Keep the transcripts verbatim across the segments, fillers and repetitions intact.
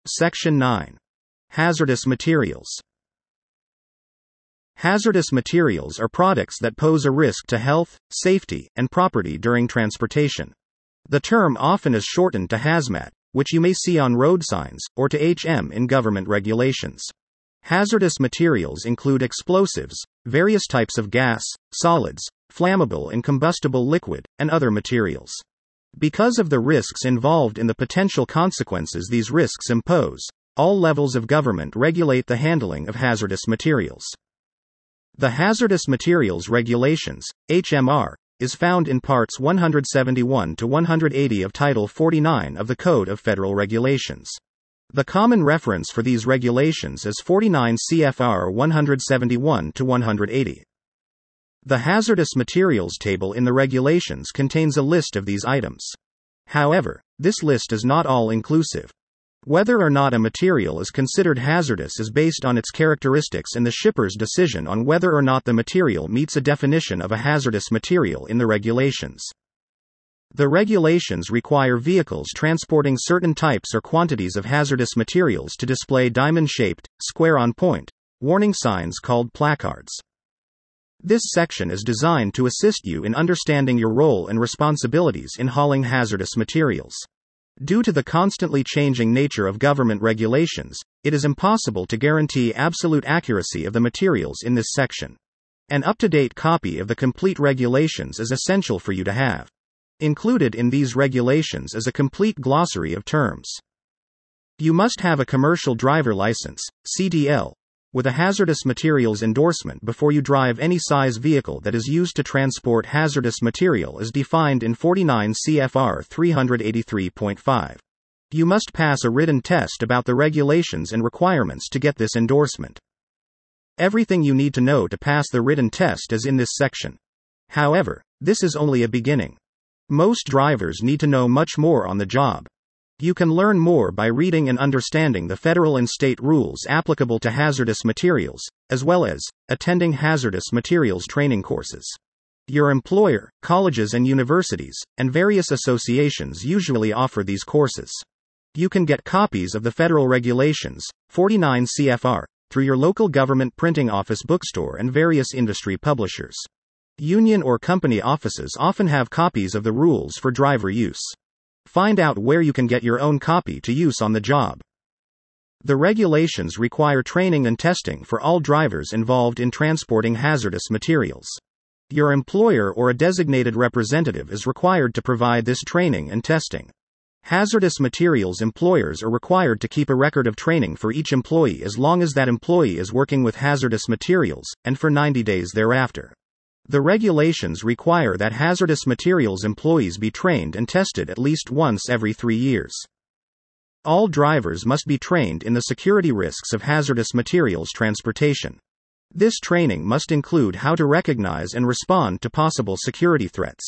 Section nine. Hazardous materials. Hazardous materials are products that pose a risk to health, safety, and property during transportation. The term often is shortened to hazmat, which you may see on road signs, or to H M in government regulations. Hazardous materials include explosives, various types of gas, solids, flammable and combustible liquid, and other materials. Because of the risks involved in the potential consequences these risks impose, all levels of government regulate the handling of hazardous materials. The Hazardous Materials Regulations, H M R, is found in Parts one seventy-one to one eighty of Title forty-nine of the Code of Federal Regulations. The common reference for these regulations is forty-nine C F R one seventy-one to one eighty. The hazardous materials table in the regulations contains a list of these items. However, this list is not all-inclusive. Whether or not a material is considered hazardous is based on its characteristics and the shipper's decision on whether or not the material meets a definition of a hazardous material in the regulations. The regulations require vehicles transporting certain types or quantities of hazardous materials to display diamond-shaped, square-on-point, warning signs called placards. This section is designed to assist you in understanding your role and responsibilities in hauling hazardous materials. Due to the constantly changing nature of government regulations, it is impossible to guarantee absolute accuracy of the materials in this section. An up-to-date copy of the complete regulations is essential for you to have. Included in these regulations is a complete glossary of terms. You must have a commercial driver license, C D L, with a hazardous materials endorsement before you drive any size vehicle that is used to transport hazardous material as defined in forty-nine C F R three eighty-three point five. You must pass a written test about the regulations and requirements to get this endorsement. Everything you need to know to pass the written test is in this section. However, this is only a beginning. Most drivers need to know much more on the job. You can learn more by reading and understanding the federal and state rules applicable to hazardous materials, as well as attending hazardous materials training courses. Your employer, colleges and universities, and various associations usually offer these courses. You can get copies of the federal regulations, forty-nine C F R, through your local government printing office bookstore and various industry publishers. Union or company offices often have copies of the rules for driver use. Find out where you can get your own copy to use on the job. The regulations require training and testing for all drivers involved in transporting hazardous materials. Your employer or a designated representative is required to provide this training and testing. Hazardous materials employers are required to keep a record of training for each employee as long as that employee is working with hazardous materials, and for ninety days thereafter. The regulations require that hazardous materials employees be trained and tested at least once every three years. All drivers must be trained in the security risks of hazardous materials transportation. This training must include how to recognize and respond to possible security threats.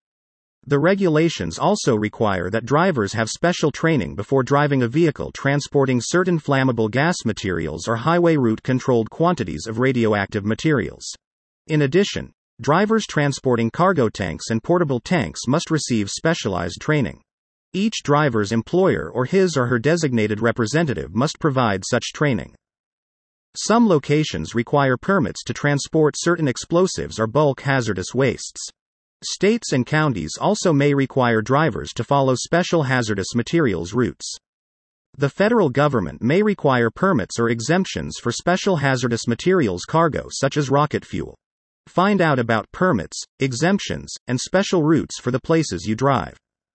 The regulations also require that drivers have special training before driving a vehicle transporting certain flammable gas materials or highway route controlled quantities of radioactive materials. In addition, drivers transporting cargo tanks and portable tanks must receive specialized training. Each driver's employer or his or her designated representative must provide such training. Some locations require permits to transport certain explosives or bulk hazardous wastes. States and counties also may require drivers to follow special hazardous materials routes. The federal government may require permits or exemptions for special hazardous materials cargo such as rocket fuel. Find out about permits, exemptions, and special routes for the places you drive.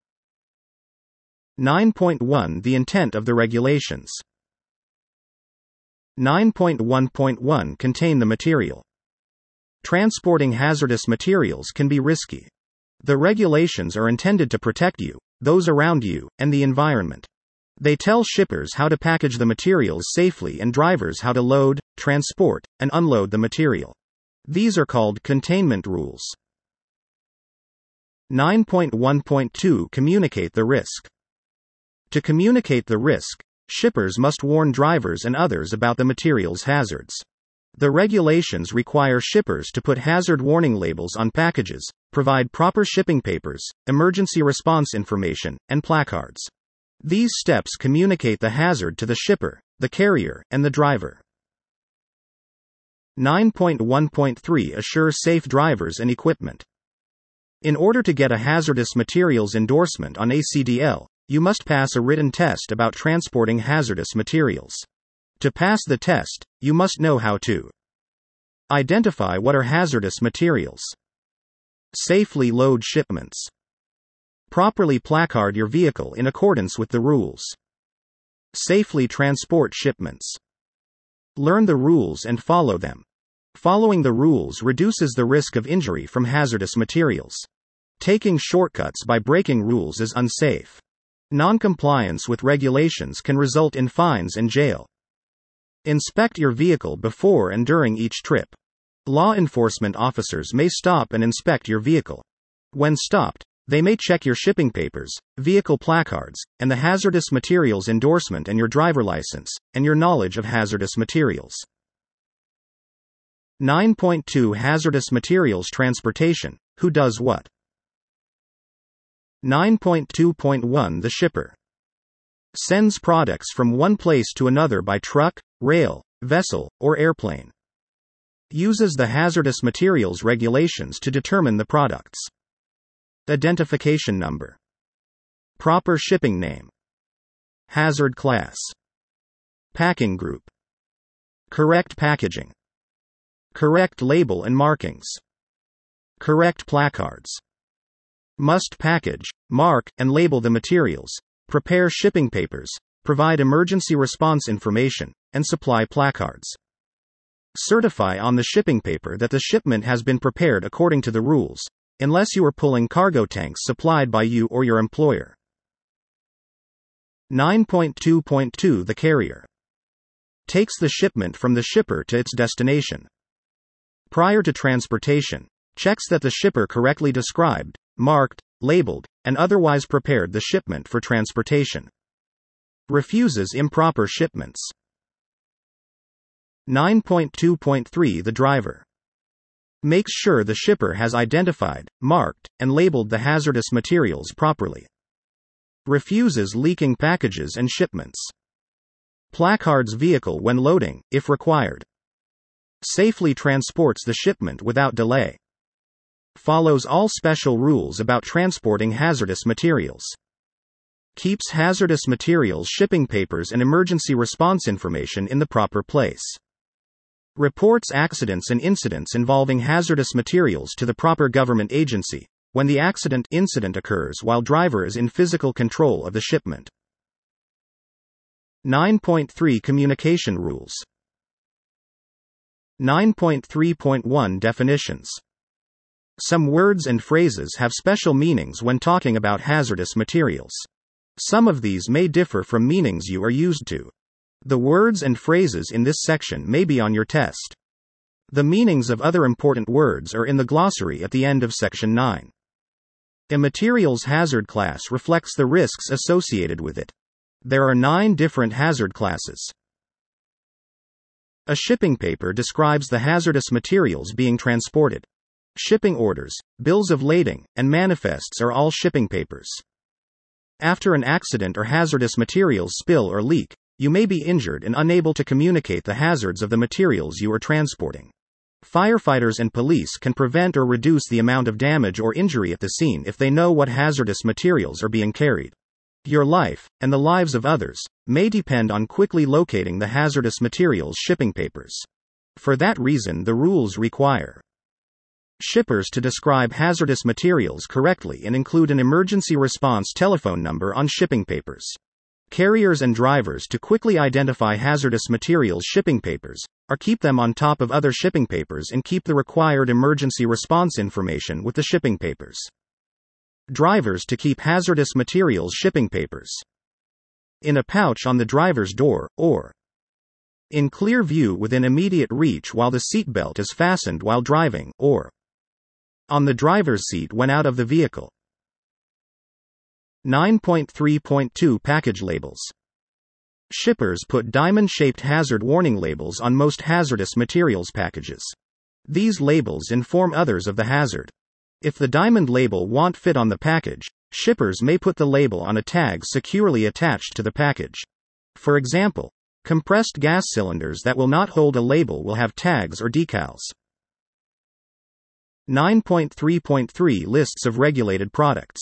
nine point one The intent of the regulations. nine point one point one Contain the material. Transporting hazardous materials can be risky. The regulations are intended to protect you, those around you, and the environment. They tell shippers how to package the materials safely and drivers how to load, transport, and unload the material. These are called containment rules. nine point one point two Communicate the risk. To communicate the risk, shippers must warn drivers and others about the material's hazards. The regulations require shippers to put hazard warning labels on packages, provide proper shipping papers, emergency response information, and placards. These steps communicate the hazard to the shipper, the carrier, and the driver. nine point one point three Assure safe drivers and equipment. In order to get a hazardous materials endorsement on A C D L, you must pass a written test about transporting hazardous materials. To pass the test, you must know how to identify what are hazardous materials, safely load shipments, properly placard your vehicle in accordance with the rules, safely transport shipments. Learn the rules and follow them. Following the rules reduces the risk of injury from hazardous materials. Taking shortcuts by breaking rules is unsafe. Non-compliance with regulations can result in fines and jail. Inspect your vehicle before and during each trip. Law enforcement officers may stop and inspect your vehicle. When stopped, they may check your shipping papers, vehicle placards, and the hazardous materials endorsement and your driver license, and your knowledge of hazardous materials. nine point two Hazardous materials transportation. Who does what? nine point two point one The shipper sends products from one place to another by truck, rail, vessel, or airplane. Uses the hazardous materials regulations to determine the products. Identification number. Proper shipping name. Hazard class. Packing group. Correct packaging. Correct label and markings. Correct placards. Must package, mark, and label the materials, prepare shipping papers, provide emergency response information, and supply placards. Certify on the shipping paper that the shipment has been prepared according to the rules, unless you are pulling cargo tanks supplied by you or your employer. nine point two point two The carrier takes the shipment from the shipper to its destination. Prior to transportation, checks that the shipper correctly described, marked, labeled, and otherwise prepared the shipment for transportation. Refuses improper shipments. nine point two point three The driver makes sure the shipper has identified, marked, and labeled the hazardous materials properly. Refuses leaking packages and shipments. Placards vehicle when loading, if required. Safely transports the shipment without delay. Follows all special rules about transporting hazardous materials. Keeps hazardous materials shipping papers and emergency response information in the proper place. Reports accidents and incidents involving hazardous materials to the proper government agency, when the accident incident occurs while driver is in physical control of the shipment. nine point three Communication rules. nine point three point one Definitions. Some words and phrases have special meanings when talking about hazardous materials. Some of these may differ from meanings you are used to. The words and phrases in this section may be on your test. The meanings of other important words are in the glossary at the end of section nine. A materials hazard class reflects the risks associated with it. There are nine different hazard classes. A shipping paper describes the hazardous materials being transported. Shipping orders, bills of lading, and manifests are all shipping papers. After an accident or hazardous materials spill or leak, you may be injured and unable to communicate the hazards of the materials you are transporting. Firefighters and police can prevent or reduce the amount of damage or injury at the scene if they know what hazardous materials are being carried. Your life, and the lives of others, may depend on quickly locating the hazardous materials shipping papers. For that reason, the rules require shippers to describe hazardous materials correctly and include an emergency response telephone number on shipping papers. Carriers and drivers to quickly identify hazardous materials shipping papers, or keep them on top of other shipping papers and keep the required emergency response information with the shipping papers. Drivers to keep hazardous materials shipping papers in a pouch on the driver's door, or in clear view within immediate reach while the seatbelt is fastened while driving, or on the driver's seat when out of the vehicle. nine point three point two Package labels. Shippers put diamond-shaped hazard warning labels on most hazardous materials packages. These labels inform others of the hazard. If the diamond label won't fit on the package, Shippers may put the label on a tag securely attached to the package. For example, compressed gas cylinders that will not hold a label will have tags or decals. nine point three point three Lists of regulated products.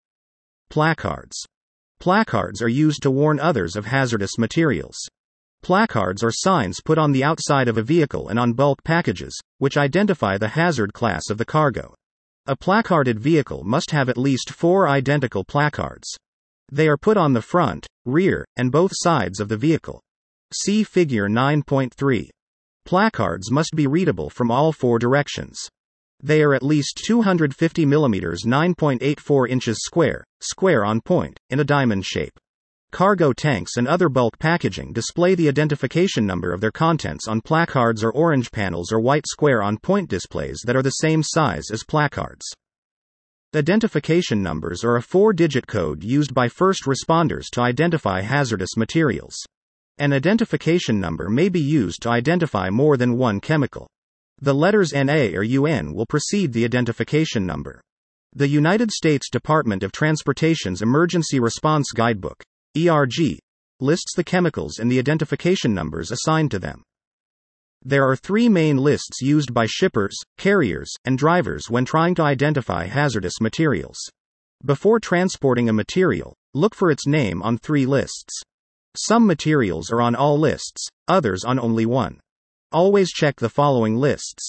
Placards. Placards are used to warn others of hazardous materials. Placards are signs put on the outside of a vehicle and on bulk packages, which identify the hazard class of the cargo. A placarded vehicle must have at least four identical placards. They are put on the front, rear, and both sides of the vehicle. See Figure nine point three. Placards must be readable from all four directions. They are at least two hundred fifty millimeters (nine point eight four inches) square, square on point, in a diamond shape. Cargo tanks and other bulk packaging display the identification number of their contents on placards or orange panels or white square on point displays that are the same size as placards. Identification numbers are a four-digit code used by first responders to identify hazardous materials. An identification number may be used to identify more than one chemical. The letters N A or U N will precede the identification number. The United States Department of Transportation's Emergency Response Guidebook, E R G, lists the chemicals and the identification numbers assigned to them. There are three main lists used by shippers, carriers, and drivers when trying to identify hazardous materials. Before transporting a material, look for its name on three lists. Some materials are on all lists, others on only one. Always check the following lists.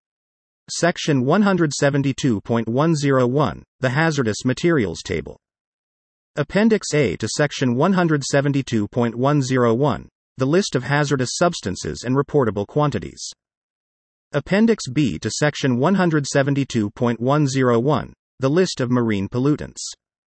Section one seventy-two point one oh one, the Hazardous Materials Table. Appendix A to Section one seventy-two point one oh one, the List of Hazardous Substances and Reportable Quantities. Appendix B to Section one seventy-two point one oh one, the List of Marine Pollutants.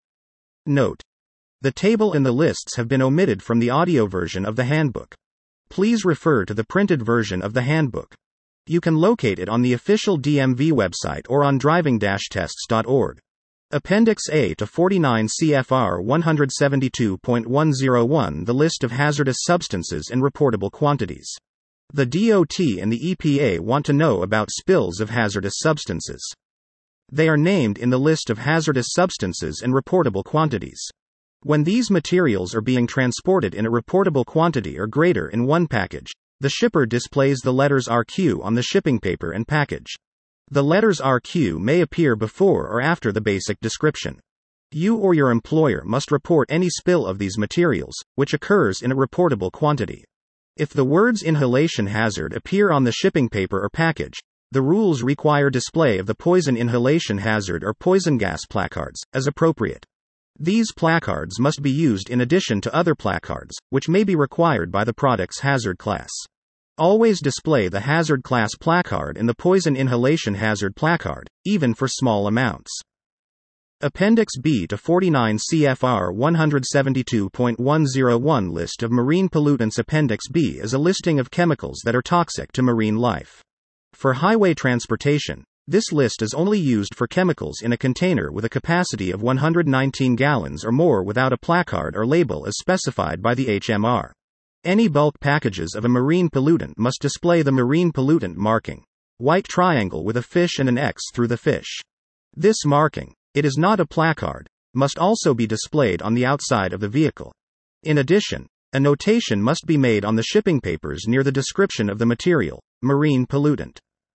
Note: the table and the lists have been omitted from the audio version of the handbook. Please refer to the printed version of the handbook. You can locate it on the official D M V website or on driving dash tests dot org. Appendix A to forty-nine C F R one seventy-two point one oh one, the List of Hazardous Substances and Reportable Quantities. The D O T and the E P A want to know about spills of hazardous substances. They are named in the List of Hazardous Substances and Reportable Quantities. When these materials are being transported in a reportable quantity or greater in one package, the shipper displays the letters R Q on the shipping paper and package. The letters R Q may appear before or after the basic description. You or your employer must report any spill of these materials, which occurs in a reportable quantity. If the words inhalation hazard appear on the shipping paper or package, the rules require display of the poison inhalation hazard or poison gas placards, as appropriate. These placards must be used in addition to other placards, which may be required by the product's hazard class. Always display the hazard class placard and the poison inhalation hazard placard, even for small amounts. Appendix B to forty-nine C F R one seventy-two point one oh one, List of Marine Pollutants. Appendix B is a listing of chemicals that are toxic to marine life. For highway transportation, this list is only used for chemicals in a container with a capacity of one hundred nineteen gallons or more without a placard or label as specified by the H M R. Any bulk packages of a marine pollutant must display the marine pollutant marking, white triangle with a fish and an X through the fish. This marking, it is not a placard, must also be displayed on the outside of the vehicle. In addition, a notation must be made on the shipping papers near the description of the material, marine pollutant.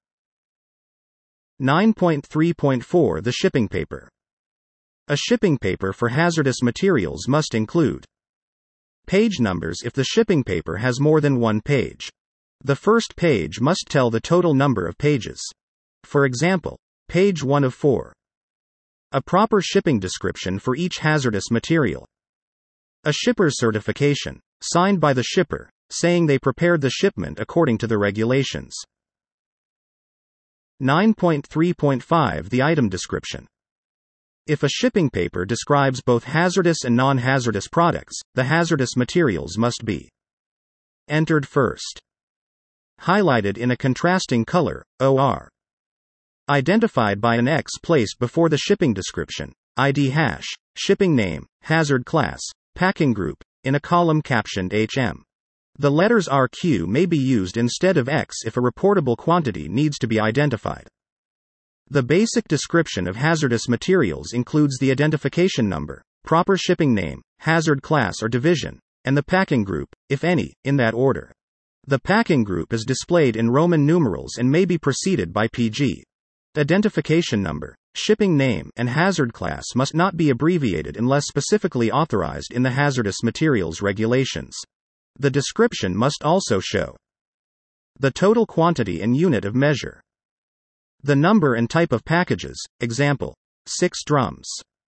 nine point three point four The shipping paper. A shipping paper for hazardous materials must include page numbers if the shipping paper has more than one page. The first page must tell the total number of pages. For example, page one of four. A proper shipping description for each hazardous material. A shipper's certification, signed by the shipper, saying they prepared the shipment according to the regulations. nine point three point five The item description. If a shipping paper describes both hazardous and non-hazardous products, the hazardous materials must be entered first. Highlighted in a contrasting color, O R. Identified by an X placed before the shipping description, I D hash, shipping name, hazard class, packing group, in a column captioned H M. The letters R Q may be used instead of X if a reportable quantity needs to be identified. The basic description of hazardous materials includes the identification number, proper shipping name, hazard class or division, and the packing group, if any, in that order. The packing group is displayed in Roman numerals and may be preceded by P G. Identification number, shipping name, and hazard class must not be abbreviated unless specifically authorized in the hazardous materials regulations. The description must also show the total quantity and unit of measure, the number and type of packages, example, six drums.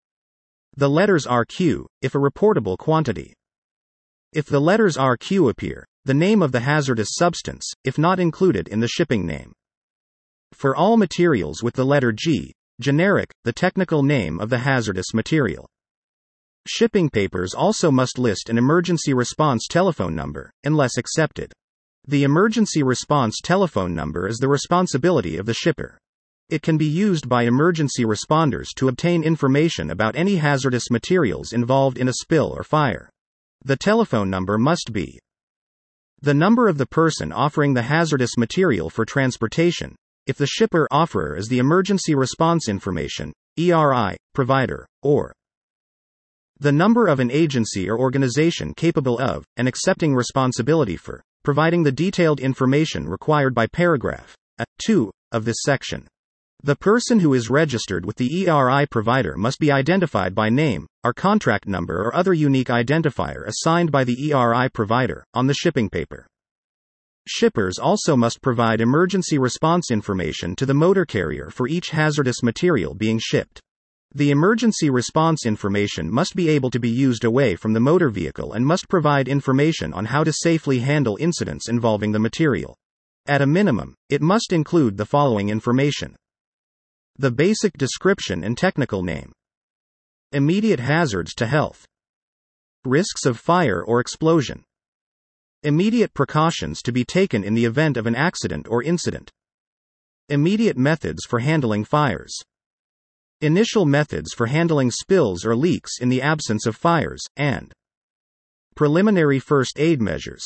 The letters R Q, if a reportable quantity. If the letters R Q appear, the name of the hazardous substance, if not included in the shipping name. For all materials with the letter G, generic, the technical name of the hazardous material. Shipping papers also must list an emergency response telephone number, unless accepted. The emergency response telephone number is the responsibility of the shipper. It can be used by emergency responders to obtain information about any hazardous materials involved in a spill or fire. The telephone number must be the number of the person offering the hazardous material for transportation, if the shipper offerer is the emergency response information, E R I, provider, or the number of an agency or organization capable of, and accepting responsibility for, providing the detailed information required by paragraph A two of this section. The person who is registered with the E R I provider must be identified by name, or contract number or other unique identifier assigned by the E R I provider, on the shipping paper. Shippers also must provide emergency response information to the motor carrier for each hazardous material being shipped. The emergency response information must be able to be used away from the motor vehicle and must provide information on how to safely handle incidents involving the material. At a minimum, it must include the following information: the basic description and technical name, immediate hazards to health, risks of fire or explosion, immediate precautions to be taken in the event of an accident or incident, immediate methods for handling fires, initial methods for handling spills or leaks in the absence of fires, and preliminary first aid measures.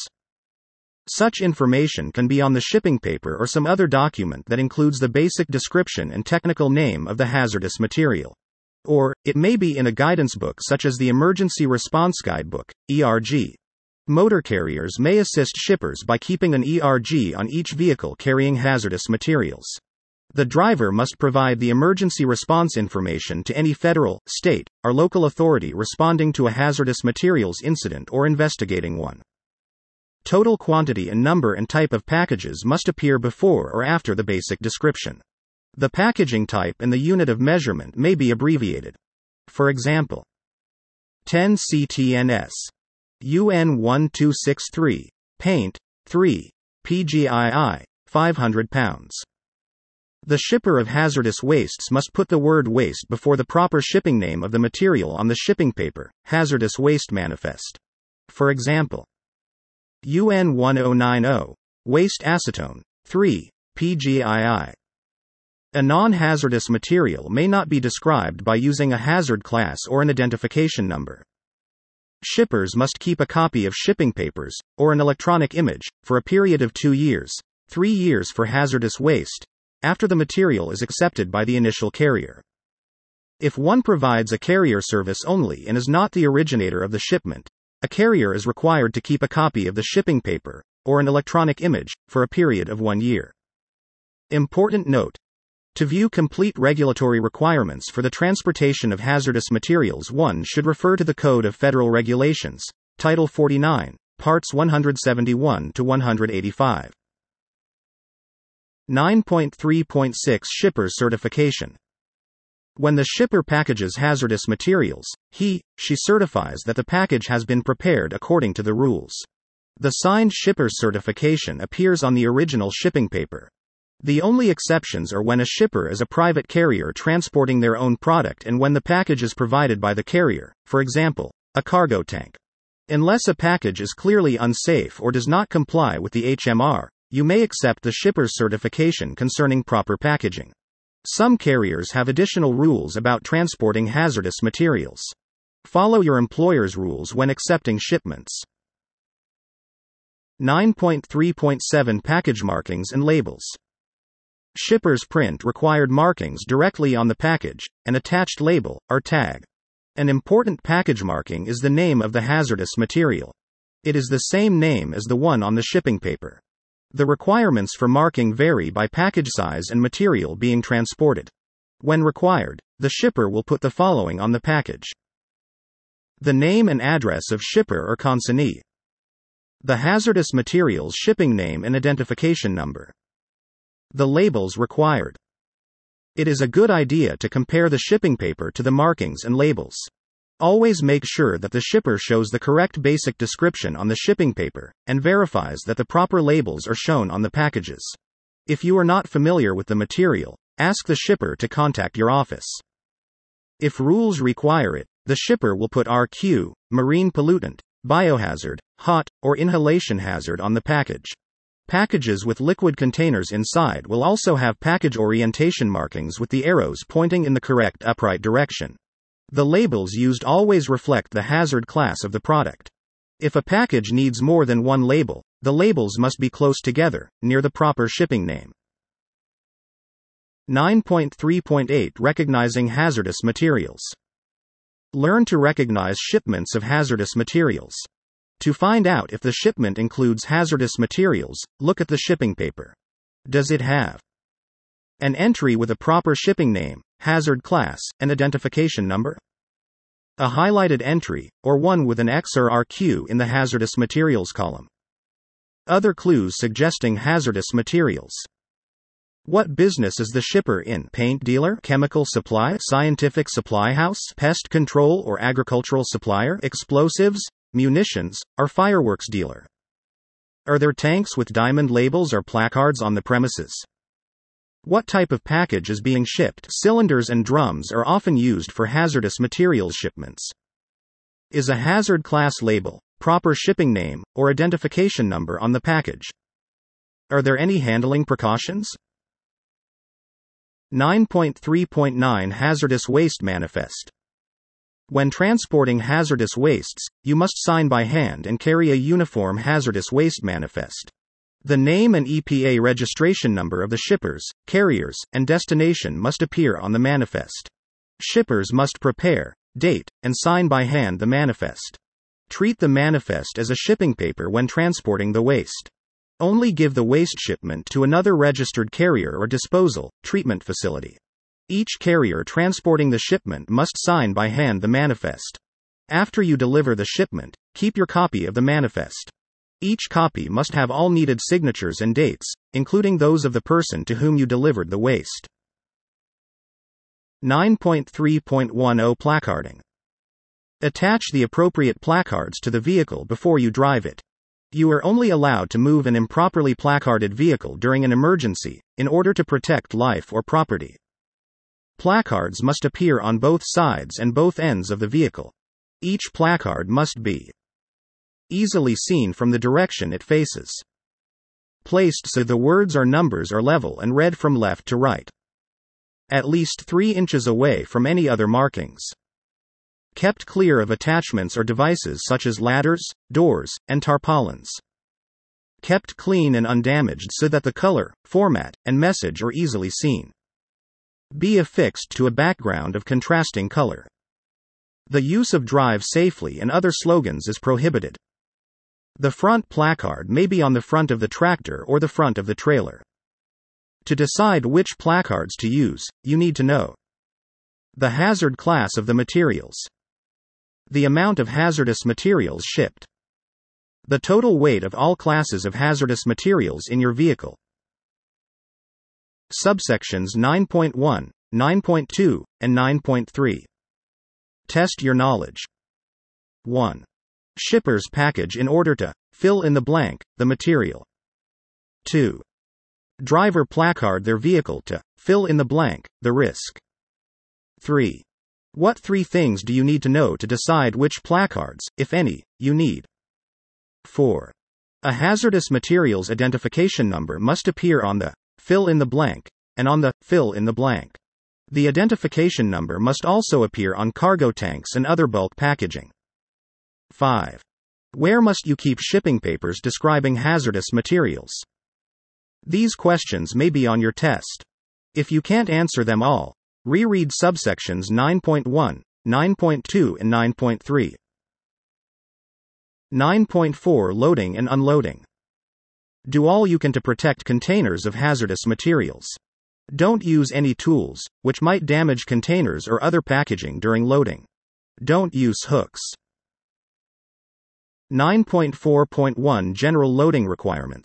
Such information can be on the shipping paper or some other document that includes the basic description and technical name of the hazardous material. Or, it may be in a guidance book such as the Emergency Response Guidebook, E R G. Motor carriers may assist shippers by keeping an E R G on each vehicle carrying hazardous materials. The driver must provide the emergency response information to any federal, state, or local authority responding to a hazardous materials incident or investigating one. Total quantity and number and type of packages must appear before or after the basic description. The packaging type and the unit of measurement may be abbreviated. For example, ten C T N S, U N one two six three, paint, three, P G I I, five hundred pounds. The shipper of hazardous wastes must put the word waste before the proper shipping name of the material on the shipping paper, hazardous waste manifest. For example, U N one zero nine zero, waste acetone, three, P G I I. A non-hazardous material may not be described by using a hazard class or an identification number. Shippers must keep a copy of shipping papers, or an electronic image, for a period of two years, three years for hazardous waste, after the material is accepted by the initial carrier. If one provides a carrier service only and is not the originator of the shipment, a carrier is required to keep a copy of the shipping paper, or an electronic image, for a period of one year. Important note: to view complete regulatory requirements for the transportation of hazardous materials, one should refer to the Code of Federal Regulations, Title forty-nine, Parts one seventy-one to one eighty-five. nine point three point six Shipper's Certification. When the shipper packages hazardous materials, he, she certifies that the package has been prepared according to the rules. The signed shipper's certification appears on the original shipping paper. The only exceptions are when a shipper is a private carrier transporting their own product and when the package is provided by the carrier, for example, a cargo tank. Unless a package is clearly unsafe or does not comply with the H M R, you may accept the shipper's certification concerning proper packaging. Some carriers have additional rules about transporting hazardous materials. Follow your employer's rules when accepting shipments. nine point three point seven Package Markings and Labels. Shippers print required markings directly on the package, an attached label, or tag. An important package marking is the name of the hazardous material. It is the same name as the one on the shipping paper. The requirements for marking vary by package size and material being transported. When required, the shipper will put the following on the package: the name and address of shipper or consignee, the hazardous materials shipping name and identification number, the labels required. It is a good idea to compare the shipping paper to the markings and labels. Always make sure that the shipper shows the correct basic description on the shipping paper, and verifies that the proper labels are shown on the packages. If you are not familiar with the material, ask the shipper to contact your office. If rules require it, the shipper will put R Q, marine pollutant, biohazard, hot, or inhalation hazard on the package. Packages with liquid containers inside will also have package orientation markings with the arrows pointing in the correct upright direction. The labels used always reflect the hazard class of the product. If a package needs more than one label, the labels must be close together, near the proper shipping name. nine point three point eight Recognizing hazardous materials. Learn to recognize shipments of hazardous materials. To find out if the shipment includes hazardous materials, look at the shipping paper. Does it have an entry with a proper shipping name, hazard class, and identification number? A highlighted entry, or one with an X or R Q in the hazardous materials column? Other clues suggesting hazardous materials. What business is the shipper in? Paint dealer, chemical supply, scientific supply house, pest control or agricultural supplier, explosives, munitions, or fireworks dealer? Are there tanks with diamond labels or placards on the premises? What type of package is being shipped? Cylinders and drums are often used for hazardous materials shipments. Is a hazard class label, proper shipping name, or identification number on the package? Are there any handling precautions? nine point three point nine Hazardous Waste Manifest. When transporting hazardous wastes, you must sign by hand and carry a uniform hazardous waste manifest. The name and E P A registration number of the shippers, carriers, and destination must appear on the manifest. Shippers must prepare, date, and sign by hand the manifest. Treat the manifest as a shipping paper when transporting the waste. Only give the waste shipment to another registered carrier or disposal, treatment facility. Each carrier transporting the shipment must sign by hand the manifest. After you deliver the shipment, keep your copy of the manifest. Each copy must have all needed signatures and dates, including those of the person to whom you delivered the waste. nine point three point ten Placarding. Attach the appropriate placards to the vehicle before you drive it. You are only allowed to move an improperly placarded vehicle during an emergency, in order to protect life or property. Placards must appear on both sides and both ends of the vehicle. Each placard must be easily seen from the direction it faces. Placed so the words or numbers are level and read from left to right. At least three inches away from any other markings. Kept clear of attachments or devices such as ladders, doors, and tarpaulins. Kept clean and undamaged so that the color, format, and message are easily seen. Be affixed to a background of contrasting color. The use of "drive safely" and other slogans is prohibited. The front placard may be on the front of the tractor or the front of the trailer. To decide which placards to use, you need to know the hazard class of the materials, the amount of hazardous materials shipped, the total weight of all classes of hazardous materials in your vehicle. Subsections nine point one, nine point two, and nine point three. Test your knowledge. one. Shipper's package in order to fill in the blank, the material. two. Driver placard their vehicle to fill in the blank, the risk. three. What three things do you need to know to decide which placards, if any, you need? four. A hazardous materials identification number must appear on the fill in the blank, and on the fill in the blank. The identification number must also appear on cargo tanks and other bulk packaging. five. Where must you keep shipping papers describing hazardous materials? These questions may be on your test. If you can't answer them all, reread subsections nine point one, nine point two and nine point three. nine point four Loading and unloading. Do all you can to protect containers of hazardous materials. Don't use any tools, which might damage containers or other packaging during loading. Don't use hooks. nine point four point one General loading requirements.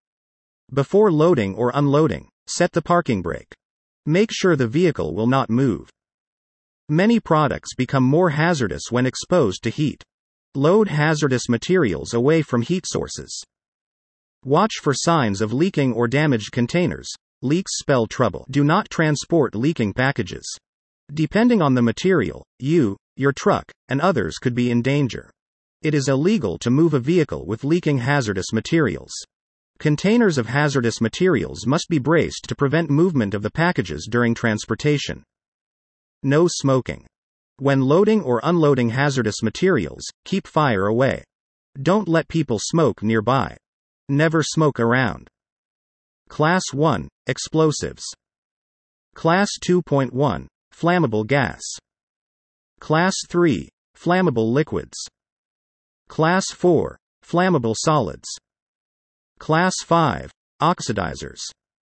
Before loading or unloading, set the parking brake. Make sure the vehicle will not move. Many products become more hazardous when exposed to heat. Load hazardous materials away from heat sources. Watch for signs of leaking or damaged containers. Leaks spell trouble. Do not transport leaking packages. Depending on the material, you, your truck, and others could be in danger. It is illegal to move a vehicle with leaking hazardous materials. Containers of hazardous materials must be braced to prevent movement of the packages during transportation. No smoking. When loading or unloading hazardous materials, keep fire away. Don't let people smoke nearby. Never smoke around. Class one, Explosives. Class two point one, Flammable gas. Class three, Flammable liquids. Class four, Flammable solids. Class five, Oxidizers.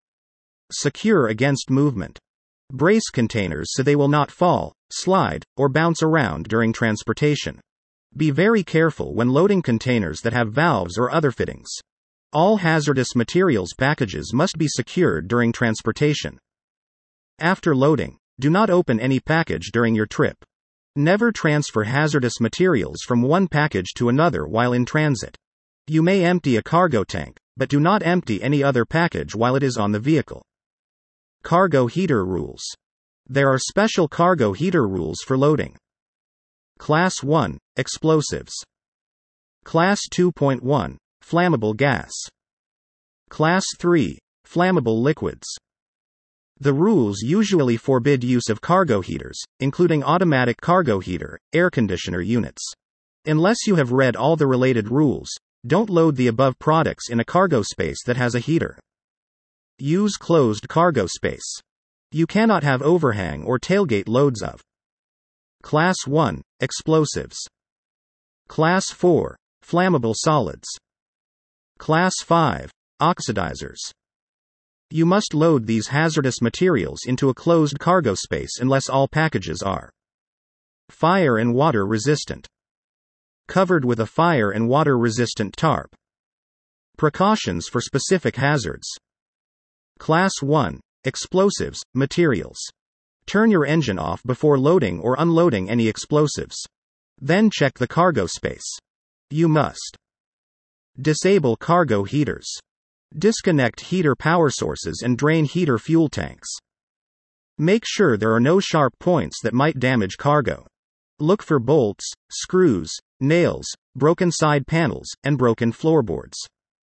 Secure against movement. Brace containers so they will not fall, slide, or bounce around during transportation. Be very careful when loading containers that have valves or other fittings. All hazardous materials packages must be secured during transportation. After loading, do not open any package during your trip. Never transfer hazardous materials from one package to another while in transit. You may empty a cargo tank, but do not empty any other package while it is on the vehicle. Cargo heater rules. There are special cargo heater rules for loading. Class one, Explosives. Class two point one, Flammable gas. Class three, Flammable liquids. The rules usually forbid use of cargo heaters, including automatic cargo heater, air conditioner units. Unless you have read all the related rules, don't load the above products in a cargo space that has a heater. Use closed cargo space. You cannot have overhang or tailgate loads of. Class one, Explosives. Class four, Flammable solids. Class five, Oxidizers. You must load these hazardous materials into a closed cargo space unless all packages are fire and water resistant. Covered with a fire and water resistant tarp. Precautions for specific hazards. Class one, Explosives, materials. Turn your engine off before loading or unloading any explosives. Then check the cargo space. You must disable cargo heaters. Disconnect heater power sources and drain heater fuel tanks. Make sure there are no sharp points that might damage cargo. Look for bolts, screws, nails, broken side panels, and broken floorboards.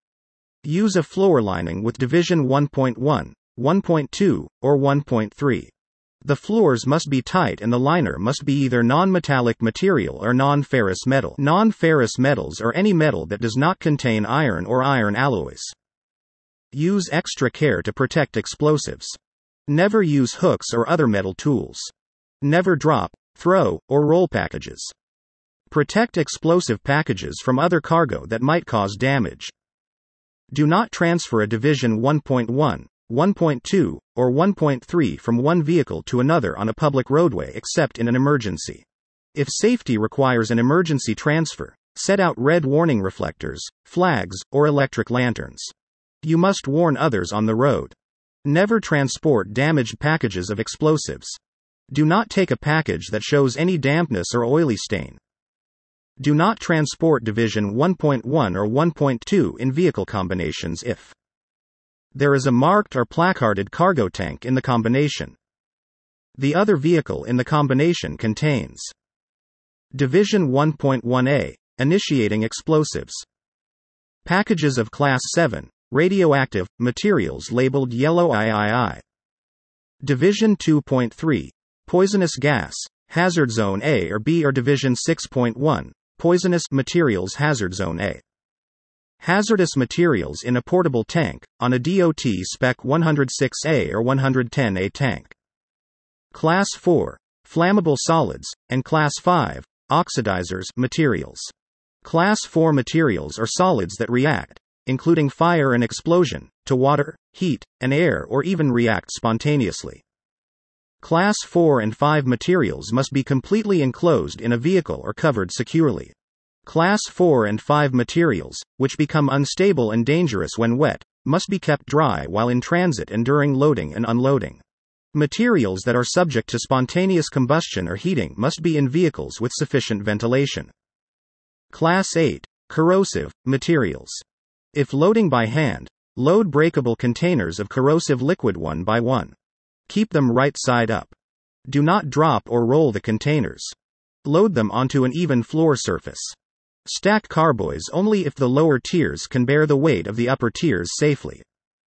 Use a floor lining with division one point one, one point two, or one point three. The floors must be tight and the liner must be either non-metallic material or non-ferrous metal. Non-ferrous metals are any metal that does not contain iron or iron alloys. Use extra care to protect explosives. Never use hooks or other metal tools. Never drop, throw, or roll packages. Protect explosive packages from other cargo that might cause damage. Do not transfer a division one point one, one point two, or one point three from one vehicle to another on a public roadway except in an emergency. If safety requires an emergency transfer, set out red warning reflectors, flags, or electric lanterns. You must warn others on the road. Never transport damaged packages of explosives. Do not take a package that shows any dampness or oily stain. Do not transport division one point one or one point two in vehicle combinations if there is a marked or placarded cargo tank in the combination. The other vehicle in the combination contains division one point one A, initiating explosives. Packages of Class seven, radioactive, materials labeled yellow triple. Division two point three, poisonous gas, hazard zone A or B or Division six point one, poisonous materials hazard zone A. Hazardous materials in a portable tank, on a D O T Spec one oh six A or one ten A tank. Class four. Flammable solids, and Class five. Oxidizers materials. Class four materials are solids that react, including fire and explosion, to water, heat, and air, or even react spontaneously. Class four and five materials must be completely enclosed in a vehicle or covered securely. Class four and five materials, which become unstable and dangerous when wet, must be kept dry while in transit and during loading and unloading. Materials that are subject to spontaneous combustion or heating must be in vehicles with sufficient ventilation. Class eight. Corrosive materials. If loading by hand, load breakable containers of corrosive liquid one by one. Keep them right side up. Do not drop or roll the containers. Load them onto an even floor surface. Stack carboys only if the lower tiers can bear the weight of the upper tiers safely.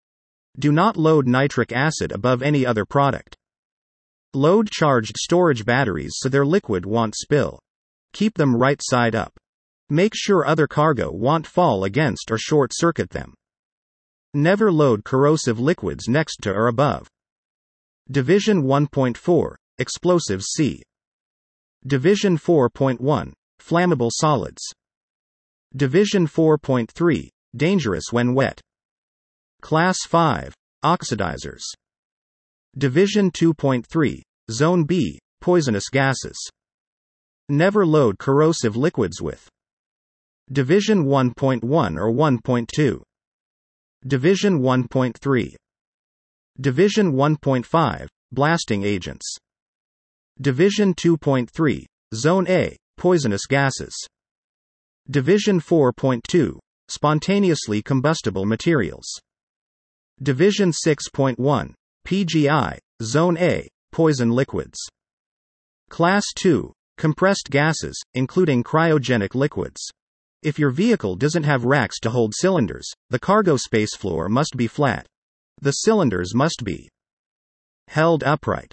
Do not load nitric acid above any other product. Load charged storage batteries so their liquid won't spill. Keep them right side up. Make sure other cargo won't fall against or short circuit them. Never load corrosive liquids next to or above. Division one point four. Explosives C. Division four point one. Flammable solids. Division four point three. Dangerous when wet. Class five. Oxidizers. Division two point three. Zone B. Poisonous gases. Never load corrosive liquids with. Division one point one or one point two. Division one point three. Division one point five. Blasting agents. Division two point three. Zone A. Poisonous gases. Division four point two. Spontaneously combustible materials. Division six point one. P G I. Zone A. Poison liquids. Class two. Compressed gases, including cryogenic liquids. If your vehicle doesn't have racks to hold cylinders, the cargo space floor must be flat. The cylinders must be held upright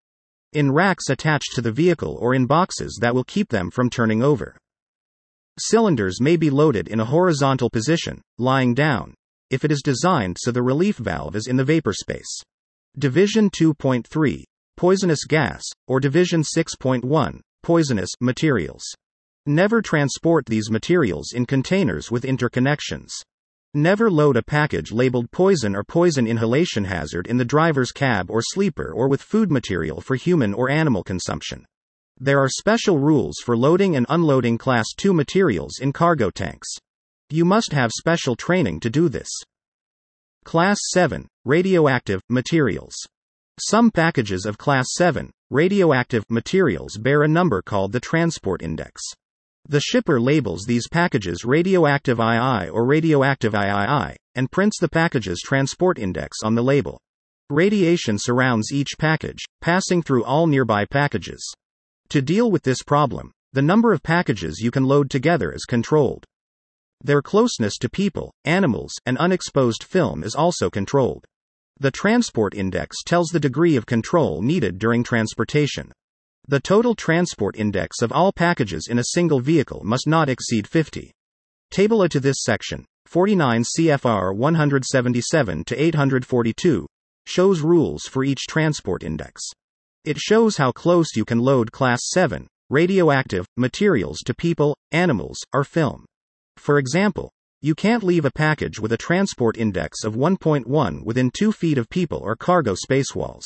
in racks attached to the vehicle or in boxes that will keep them from turning over. Cylinders may be loaded in a horizontal position, lying down, if it is designed so the relief valve is in the vapor space. Division two point three. Poisonous gas, or Division six point one. Poisonous materials. Never transport these materials in containers with interconnections. Never load a package labeled poison or poison inhalation hazard in the driver's cab or sleeper or with food material for human or animal consumption. There are special rules for loading and unloading Class two materials in cargo tanks. You must have special training to do this. Class seven. Radioactive materials. Some packages of Class seven radioactive materials bear a number called the transport index. The shipper labels these packages radioactive two or radioactive three, and prints the package's transport index on the label. Radiation surrounds each package, passing through all nearby packages. To deal with this problem, the number of packages you can load together is controlled. Their closeness to people, animals, and unexposed film is also controlled. The transport index tells the degree of control needed during transportation. The total transport index of all packages in a single vehicle must not exceed fifty. Table A to this section, forty-nine C F R one seventy-seven to eight forty-two, shows rules for each transport index. It shows how close you can load Class seven radioactive materials to people, animals, or film. For example, you can't leave a package with a transport index of one point one within two feet of people or cargo space walls.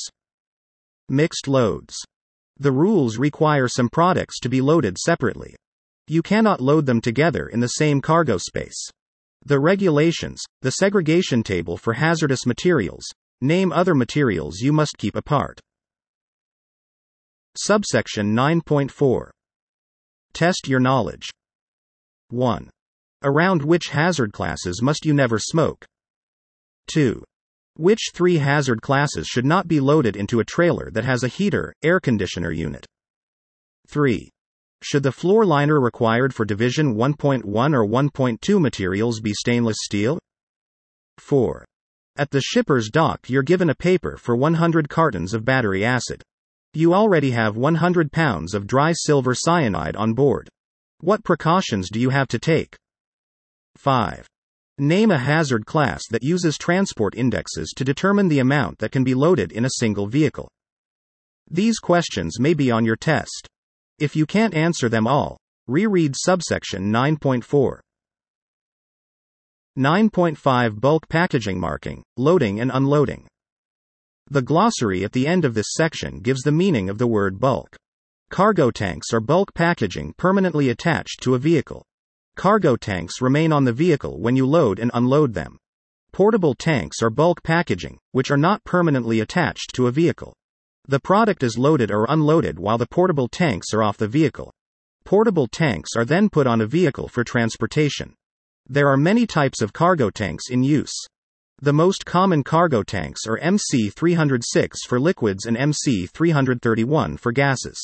Mixed loads. The rules require some products to be loaded separately. You cannot load them together in the same cargo space. The regulations, the segregation table for hazardous materials, name other materials you must keep apart. Subsection nine point four. Test your knowledge. one. Around which hazard classes must you never smoke? two. Which three hazard classes should not be loaded into a trailer that has a heater, air conditioner unit? three. Should the floor liner required for Division one point one or one point two materials be stainless steel? four. At the shipper's dock you're given a paper for one hundred cartons of battery acid. You already have one hundred pounds of dry silver cyanide on board. What precautions do you have to take? five. Name a hazard class that uses transport indexes to determine the amount that can be loaded in a single vehicle. These questions may be on your test. If you can't answer them all, reread subsection nine point four. nine point five Bulk packaging marking, loading and unloading. The glossary at the end of this section gives the meaning of the word bulk. Cargo tanks are bulk packaging permanently attached to a vehicle. Cargo tanks remain on the vehicle when you load and unload them. Portable tanks are bulk packaging, which are not permanently attached to a vehicle. The product is loaded or unloaded while the portable tanks are off the vehicle. Portable tanks are then put on a vehicle for transportation. There are many types of cargo tanks in use. The most common cargo tanks are M C three oh six for liquids and M C three thirty-one for gases.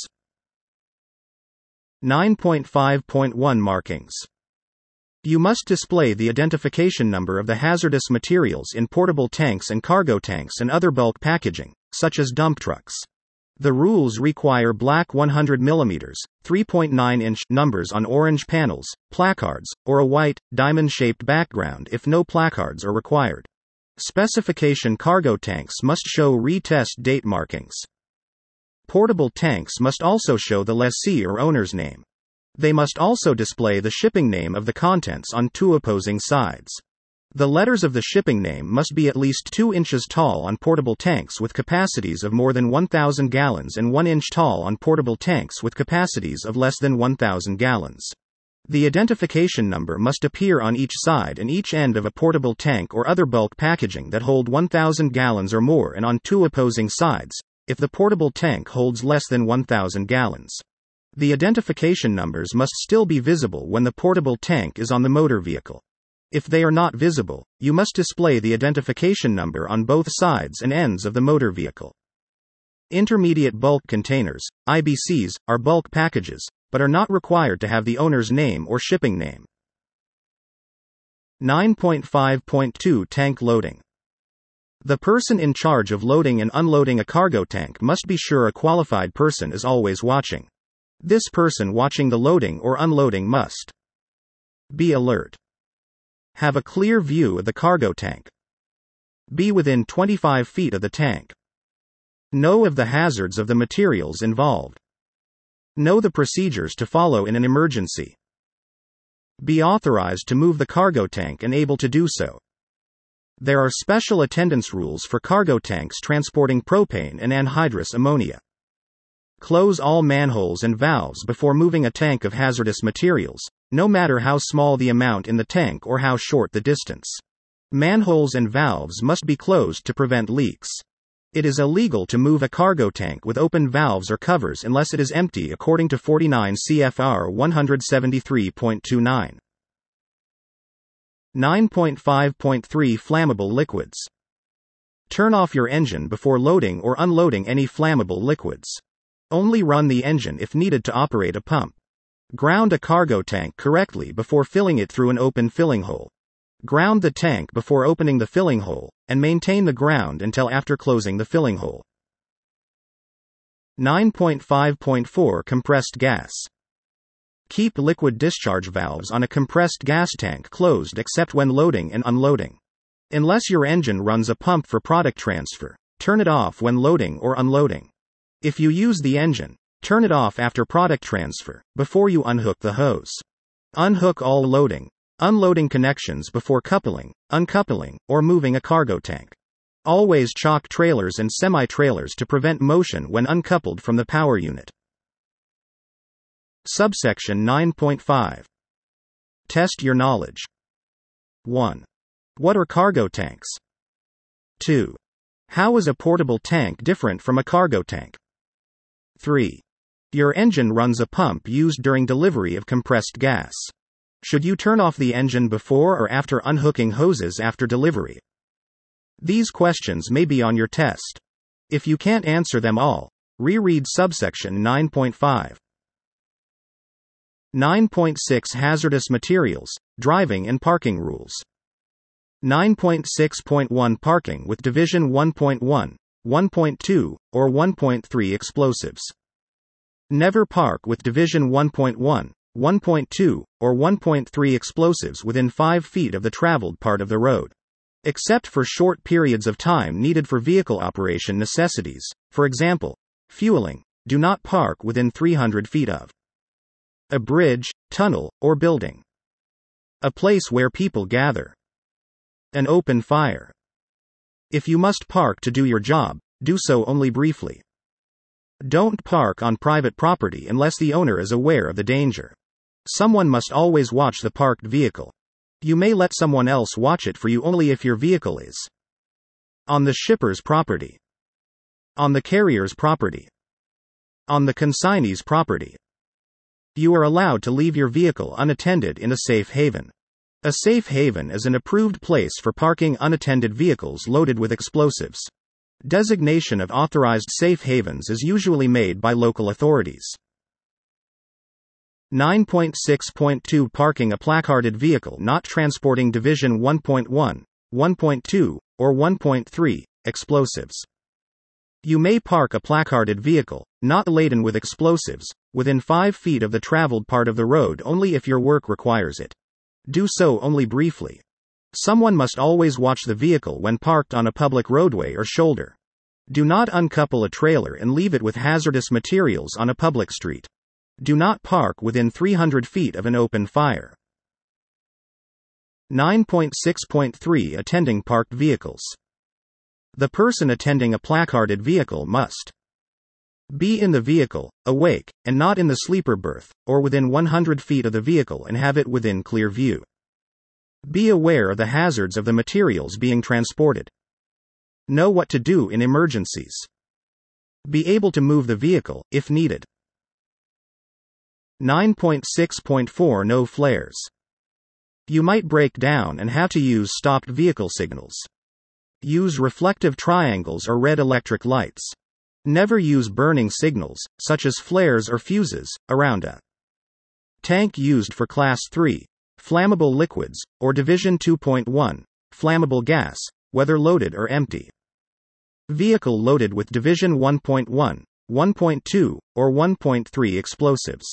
nine point five point one Markings. You must display the identification number of the hazardous materials in portable tanks and cargo tanks and other bulk packaging, such as dump trucks. The rules require black one hundred millimeter, three point nine inch numbers on orange panels, placards, or a white, diamond-shaped background if no placards are required. Specification cargo tanks must show retest date markings. Portable tanks must also show the lessee or owner's name. They must also display the shipping name of the contents on two opposing sides. The letters of the shipping name must be at least two inches tall on portable tanks with capacities of more than one thousand gallons and one inch tall on portable tanks with capacities of less than one thousand gallons. The identification number must appear on each side and each end of a portable tank or other bulk packaging that hold one thousand gallons or more and on two opposing sides, if the portable tank holds less than one thousand gallons. The identification numbers must still be visible when the portable tank is on the motor vehicle. If they are not visible, you must display the identification number on both sides and ends of the motor vehicle. Intermediate bulk containers, I B Cs, are bulk packages, but are not required to have the owner's name or shipping name. nine point five point two Tank loading. The person in charge of loading and unloading a cargo tank must be sure a qualified person is always watching. This person watching the loading or unloading must be alert. Have a clear view of the cargo tank. Be within twenty-five feet of the tank. Know of the hazards of the materials involved. Know the procedures to follow in an emergency. Be authorized to move the cargo tank and able to do so. There are special attendance rules for cargo tanks transporting propane and anhydrous ammonia. Close all manholes and valves before moving a tank of hazardous materials, no matter how small the amount in the tank or how short the distance. Manholes and valves must be closed to prevent leaks. It is illegal to move a cargo tank with open valves or covers unless it is empty according to forty-nine C F R one seventy-three point two nine. nine point five point three Flammable liquids. Turn off your engine before loading or unloading any flammable liquids. Only run the engine if needed to operate a pump. Ground a cargo tank correctly before filling it through an open filling hole. Ground the tank before opening the filling hole, and maintain the ground until after closing the filling hole. nine point five point four Compressed gas. Keep liquid discharge valves on a compressed gas tank closed except when loading and unloading. Unless your engine runs a pump for product transfer, turn it off when loading or unloading. If you use the engine, turn it off after product transfer, before you unhook the hose. Unhook all loading, unloading connections before coupling, uncoupling, or moving a cargo tank. Always chock trailers and semi-trailers to prevent motion when uncoupled from the power unit. Subsection nine point five. Test your knowledge. one. What are cargo tanks? two. How is a portable tank different from a cargo tank? three. Your engine runs a pump used during delivery of compressed gas. Should you turn off the engine before or after unhooking hoses after delivery? These questions may be on your test. If you can't answer them all, reread subsection nine point five. nine point six Hazardous materials, driving and parking rules. nine point six point one Parking with Division one point one, one point two, or one point three explosives. Never park with Division one point one, one point two, or one point three explosives within five feet of the traveled part of the road. Except for short periods of time needed for vehicle operation necessities, for example, fueling, do not park within three hundred feet of a bridge, tunnel, or building. A place where people gather. An open fire. If you must park to do your job, do so only briefly. Don't park on private property unless the owner is aware of the danger. Someone must always watch the parked vehicle. You may let someone else watch it for you only if your vehicle is on the shipper's property, on the carrier's property, on the consignee's property. You are allowed to leave your vehicle unattended in a safe haven. A safe haven is an approved place for parking unattended vehicles loaded with explosives. Designation of authorized safe havens is usually made by local authorities. nine point six point two Parking a placarded vehicle not transporting Division one point one, one point two, or one point three, explosives. You may park a placarded vehicle, not laden with explosives, within five feet of the traveled part of the road only if your work requires it. Do so only briefly. Someone must always watch the vehicle when parked on a public roadway or shoulder. Do not uncouple a trailer and leave it with hazardous materials on a public street. Do not park within three hundred feet of an open fire. nine point six point three Attending parked vehicles. The person attending a placarded vehicle must be in the vehicle, awake, and not in the sleeper berth, or within one hundred feet of the vehicle and have it within clear view. Be aware of the hazards of the materials being transported. Know what to do in emergencies. Be able to move the vehicle, if needed. nine point six point four No flares. You might break down and have to use stopped vehicle signals. Use reflective triangles or red electric lights. Never use burning signals, such as flares or fuses, around a tank used for Class three, flammable liquids, or Division two point one, flammable gas, whether loaded or empty. Vehicle loaded with Division one point one, one point two, or one point three explosives.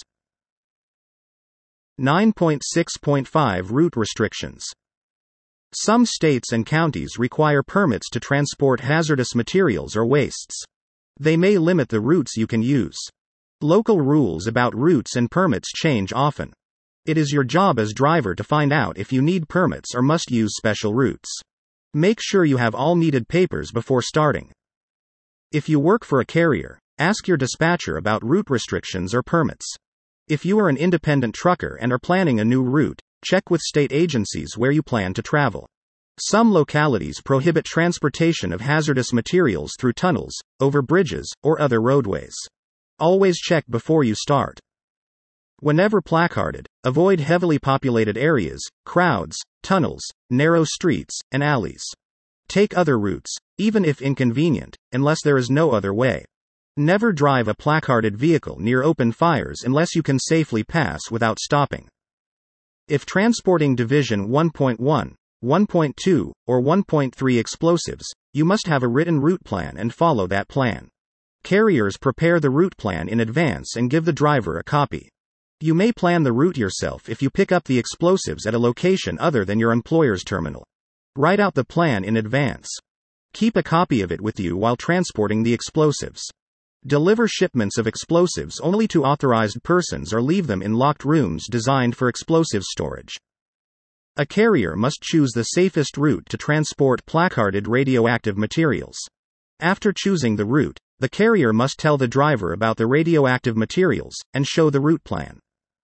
nine point six point five Route restrictions. Some states and counties require permits to transport hazardous materials or wastes. They may limit the routes you can use. Local rules about routes and permits change often. It is your job as driver to find out if you need permits or must use special routes. Make sure you have all needed papers before starting. If you work for a carrier, ask your dispatcher about route restrictions or permits. If you are an independent trucker and are planning a new route, check with state agencies where you plan to travel. Some localities prohibit transportation of hazardous materials through tunnels, over bridges, or other roadways. Always check before you start. Whenever placarded, avoid heavily populated areas, crowds, tunnels, narrow streets, and alleys. Take other routes, even if inconvenient, unless there is no other way. Never drive a placarded vehicle near open fires unless you can safely pass without stopping. If transporting Division one point one, one point two, or one point three explosives, you must have a written route plan and follow that plan. Carriers prepare the route plan in advance and give the driver a copy. You may plan the route yourself if you pick up the explosives at a location other than your employer's terminal. Write out the plan in advance. Keep a copy of it with you while transporting the explosives. Deliver shipments of explosives only to authorized persons or leave them in locked rooms designed for explosive storage. A carrier must choose the safest route to transport placarded radioactive materials. After choosing the route, the carrier must tell the driver about the radioactive materials and show the route plan.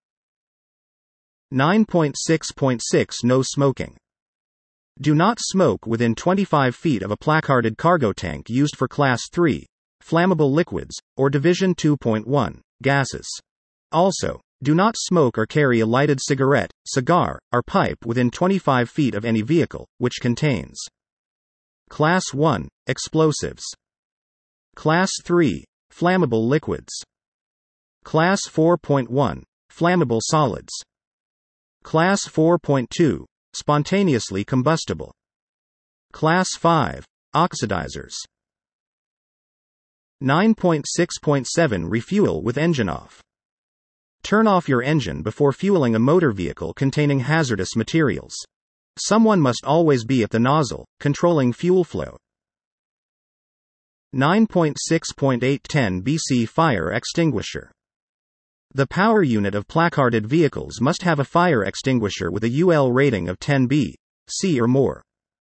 nine point six point six No smoking. Do not smoke within twenty-five feet of a placarded cargo tank used for Class three, flammable liquids, or Division two point one, gases. Also, do not smoke or carry a lighted cigarette, cigar, or pipe within twenty-five feet of any vehicle, which contains Class one, explosives. Class three, flammable liquids. Class four point one, flammable solids. Class four point two, spontaneously combustible. Class five, oxidizers. nine point six point seven Refuel with engine off. Turn off your engine before fueling a motor vehicle containing hazardous materials. Someone must always be at the nozzle, controlling fuel flow. nine point six point eight ten B C Fire extinguisher. The power unit of placarded vehicles must have a fire extinguisher with a U L rating of ten B C or more.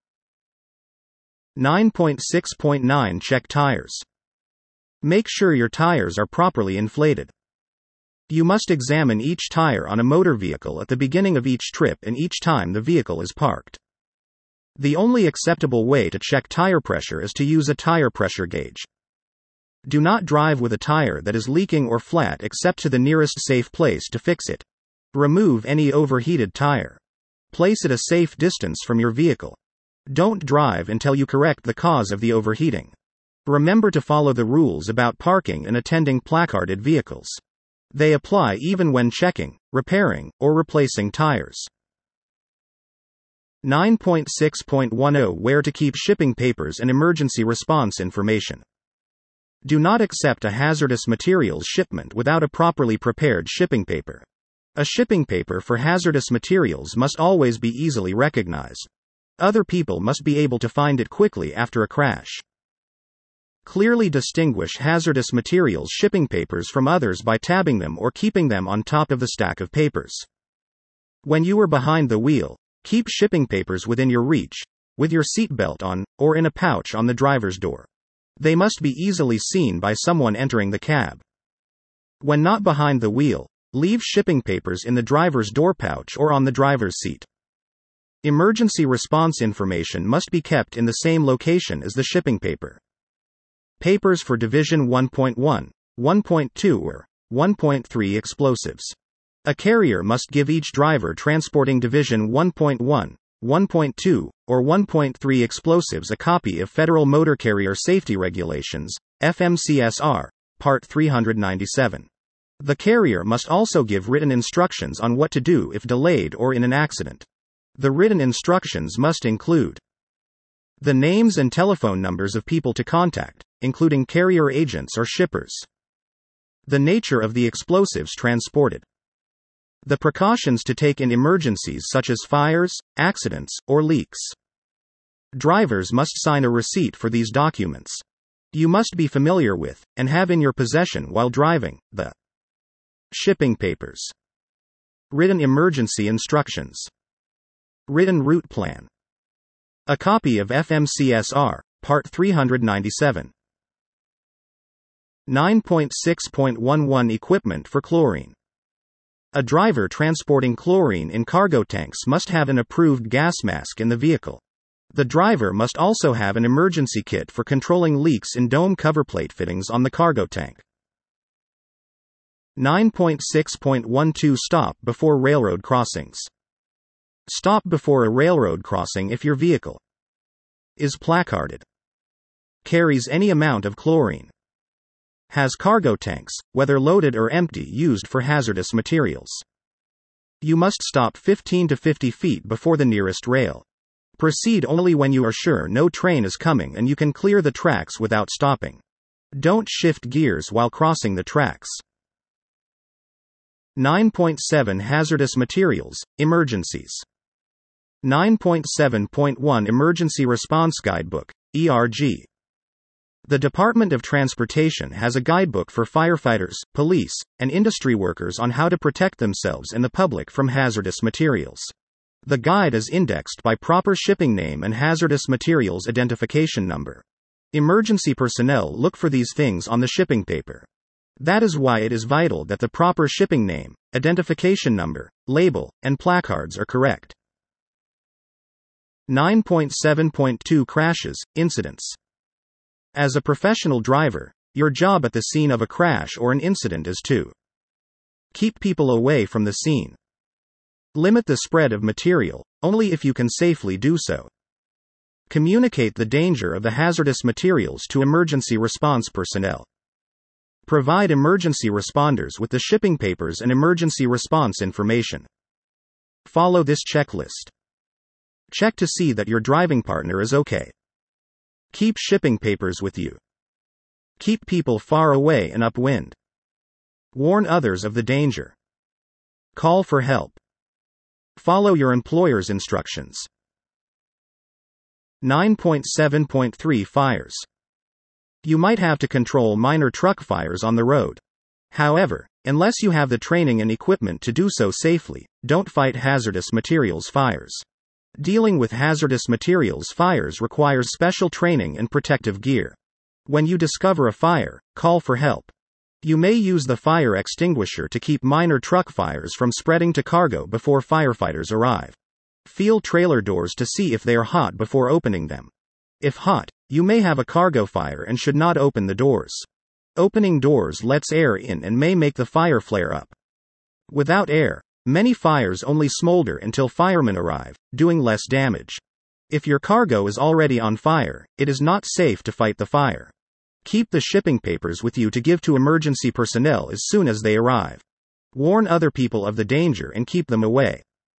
nine point six point nine Check tires. Make sure your tires are properly inflated. You must examine each tire on a motor vehicle at the beginning of each trip and each time the vehicle is parked. The only acceptable way to check tire pressure is to use a tire pressure gauge. Do not drive with a tire that is leaking or flat except to the nearest safe place to fix it. Remove any overheated tire. Place it a safe distance from your vehicle. Don't drive until you correct the cause of the overheating. Remember to follow the rules about parking and attending placarded vehicles. They apply even when checking, repairing, or replacing tires. nine point six point ten Where to keep shipping papers and emergency response information. Do not accept a hazardous materials shipment without a properly prepared shipping paper. A shipping paper for hazardous materials must always be easily recognized. Other people must be able to find it quickly after a crash. Clearly distinguish hazardous materials shipping papers from others by tabbing them or keeping them on top of the stack of papers. When you are behind the wheel, keep shipping papers within your reach, with your seatbelt on, or in a pouch on the driver's door. They must be easily seen by someone entering the cab. When not behind the wheel, leave shipping papers in the driver's door pouch or on the driver's seat. Emergency response information must be kept in the same location as the shipping paper. Papers for Division one point one, one point two or one point three explosives. A carrier must give each driver transporting Division one point one, one point two, or one point three explosives a copy of Federal Motor Carrier Safety Regulations, F M C S R, Part three ninety-seven. The carrier must also give written instructions on what to do if delayed or in an accident. The written instructions must include the names and telephone numbers of people to contact, including carrier agents or shippers, the nature of the explosives transported, the precautions to take in emergencies such as fires, accidents, or leaks. Drivers must sign a receipt for these documents. You must be familiar with, and have in your possession while driving, the shipping papers, written emergency instructions, written route plan, a copy of F M C S R, Part three ninety-seven. nine point six point eleven Equipment for chlorine. A driver transporting chlorine in cargo tanks must have an approved gas mask in the vehicle. The driver must also have an emergency kit for controlling leaks in dome cover plate fittings on the cargo tank. nine point six point twelve Stop before railroad crossings. Stop before a railroad crossing if your vehicle is placarded, carries any amount of chlorine, has cargo tanks, whether loaded or empty, used for hazardous materials. You must stop fifteen to fifty feet before the nearest rail. Proceed only when you are sure no train is coming and you can clear the tracks without stopping. Don't shift gears while crossing the tracks. nine point seven Hazardous materials, emergencies. nine point seven point one Emergency Response Guidebook, E R G. The Department of Transportation has a guidebook for firefighters, police, and industry workers on how to protect themselves and the public from hazardous materials. The guide is indexed by proper shipping name and hazardous materials identification number. Emergency personnel look for these things on the shipping paper. That is why it is vital that the proper shipping name, identification number, label, and placards are correct. nine point seven point two Crashes, incidents. As a professional driver, your job at the scene of a crash or an incident is to keep people away from the scene. Limit the spread of material, only if you can safely do so. Communicate the danger of the hazardous materials to emergency response personnel. Provide emergency responders with the shipping papers and emergency response information. Follow this checklist. Check to see that your driving partner is okay. Keep shipping papers with you. Keep people far away and upwind. Warn others of the danger. Call for help. Follow your employer's instructions. nine point seven point three Fires. You might have to control minor truck fires on the road. However, unless you have the training and equipment to do so safely, don't fight hazardous materials fires. Dealing with hazardous materials fires requires special training and protective gear. When you discover a fire, call for help. You may use the fire extinguisher to keep minor truck fires from spreading to cargo before firefighters arrive. Feel trailer doors to see if they are hot before opening them. If hot, you may have a cargo fire and should not open the doors. Opening doors lets air in and may make the fire flare up. Without air, many fires only smolder until firemen arrive, doing less damage. If your cargo is already on fire, it is not safe to fight the fire. Keep the shipping papers with you to give to emergency personnel as soon as they arrive. Warn other people of the danger and keep them away.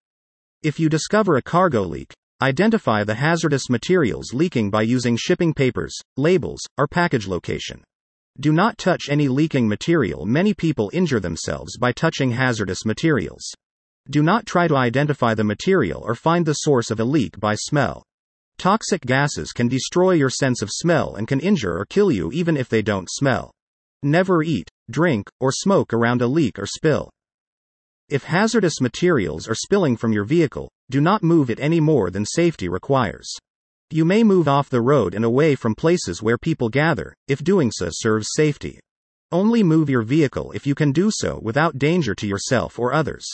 If you discover a cargo leak, identify the hazardous materials leaking by using shipping papers, labels, or package location. Do not touch any leaking material. Many people injure themselves by touching hazardous materials. Do not try to identify the material or find the source of a leak by smell. Toxic gases can destroy your sense of smell and can injure or kill you even if they don't smell. Never eat, drink, or smoke around a leak or spill. If hazardous materials are spilling from your vehicle, do not move it any more than safety requires. You may move off the road and away from places where people gather, if doing so serves safety. Only move your vehicle if you can do so without danger to yourself or others.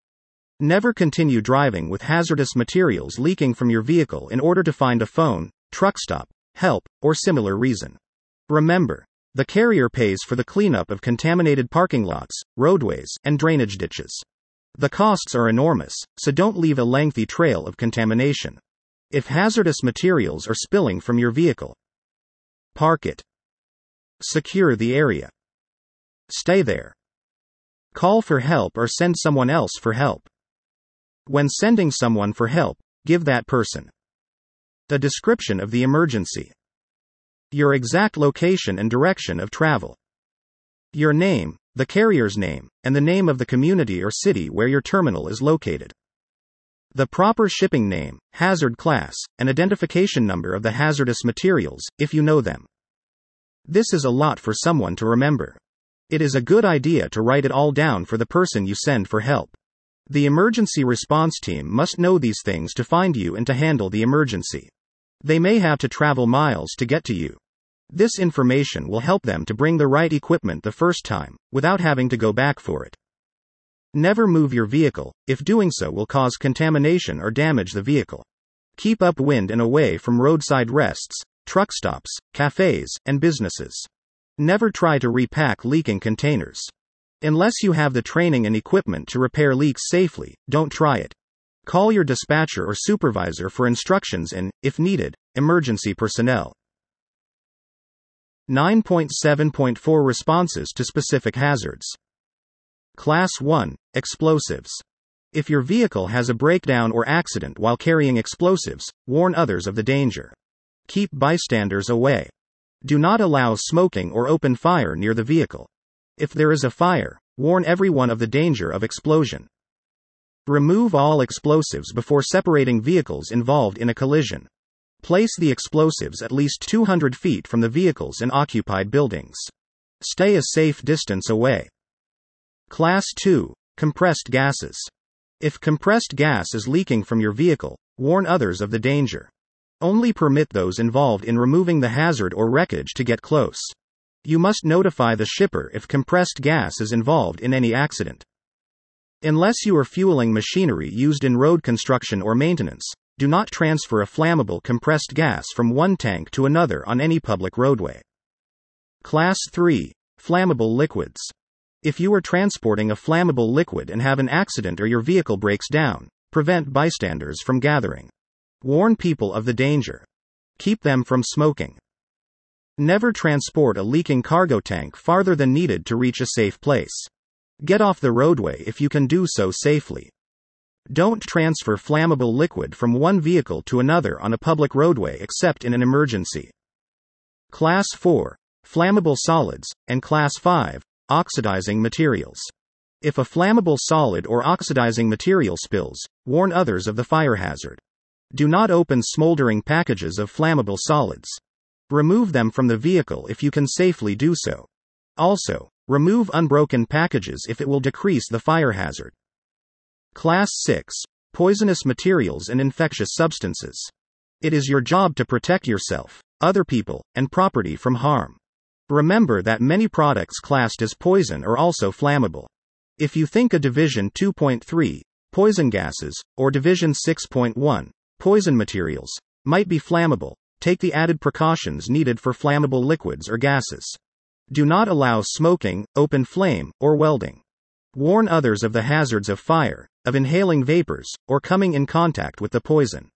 Never continue driving with hazardous materials leaking from your vehicle in order to find a phone, truck stop, help, or similar reason. Remember, the carrier pays for the cleanup of contaminated parking lots, roadways, and drainage ditches. The costs are enormous, so don't leave a lengthy trail of contamination. If hazardous materials are spilling from your vehicle, park it. Secure the area. Stay there. Call for help or send someone else for help. When sending someone for help, give that person the description of the emergency, your exact location and direction of travel, your name, the carrier's name, and the name of the community or city where your terminal is located. The proper shipping name, hazard class, and identification number of the hazardous materials, if you know them. This is a lot for someone to remember. It is a good idea to write it all down for the person you send for help. The emergency response team must know these things to find you and to handle the emergency. They may have to travel miles to get to you. This information will help them to bring the right equipment the first time, without having to go back for it. Never move your vehicle, if doing so will cause contamination or damage the vehicle. Keep upwind and away from roadside rests, truck stops, cafes, and businesses. Never try to repack leaking containers. Unless you have the training and equipment to repair leaks safely, don't try it. Call your dispatcher or supervisor for instructions and, if needed, emergency personnel. nine point seven point four Responses to specific hazards. Class one, Explosives. If your vehicle has a breakdown or accident while carrying explosives, warn others of the danger. Keep bystanders away. Do not allow smoking or open fire near the vehicle. If there is a fire, warn everyone of the danger of explosion. Remove all explosives before separating vehicles involved in a collision. Place the explosives at least two hundred feet from the vehicles in occupied buildings. Stay a safe distance away. Class two, Compressed gases. If compressed gas is leaking from your vehicle, warn others of the danger. Only permit those involved in removing the hazard or wreckage to get close. You must notify the shipper if compressed gas is involved in any accident. Unless you are fueling machinery used in road construction or maintenance, do not transfer a flammable compressed gas from one tank to another on any public roadway. Class three, Flammable liquids. If you are transporting a flammable liquid and have an accident or your vehicle breaks down, prevent bystanders from gathering. Warn people of the danger. Keep them from smoking. Never transport a leaking cargo tank farther than needed to reach a safe place. Get off the roadway if you can do so safely. Don't transfer flammable liquid from one vehicle to another on a public roadway except in an emergency. Class four, Flammable solids, and Class five, Oxidizing materials. If a flammable solid or oxidizing material spills, warn others of the fire hazard. Do not open smoldering packages of flammable solids. Remove them from the vehicle if you can safely do so. Also, remove unbroken packages if it will decrease the fire hazard. Class six. Poisonous materials and infectious substances. It is your job to protect yourself, other people, and property from harm. Remember that many products classed as poison are also flammable. If you think a Division two point three, poison gases, or Division six point one, poison materials, might be flammable, take the added precautions needed for flammable liquids or gases. Do not allow smoking, open flame, or welding. Warn others of the hazards of fire, of inhaling vapors, or coming in contact with the poison.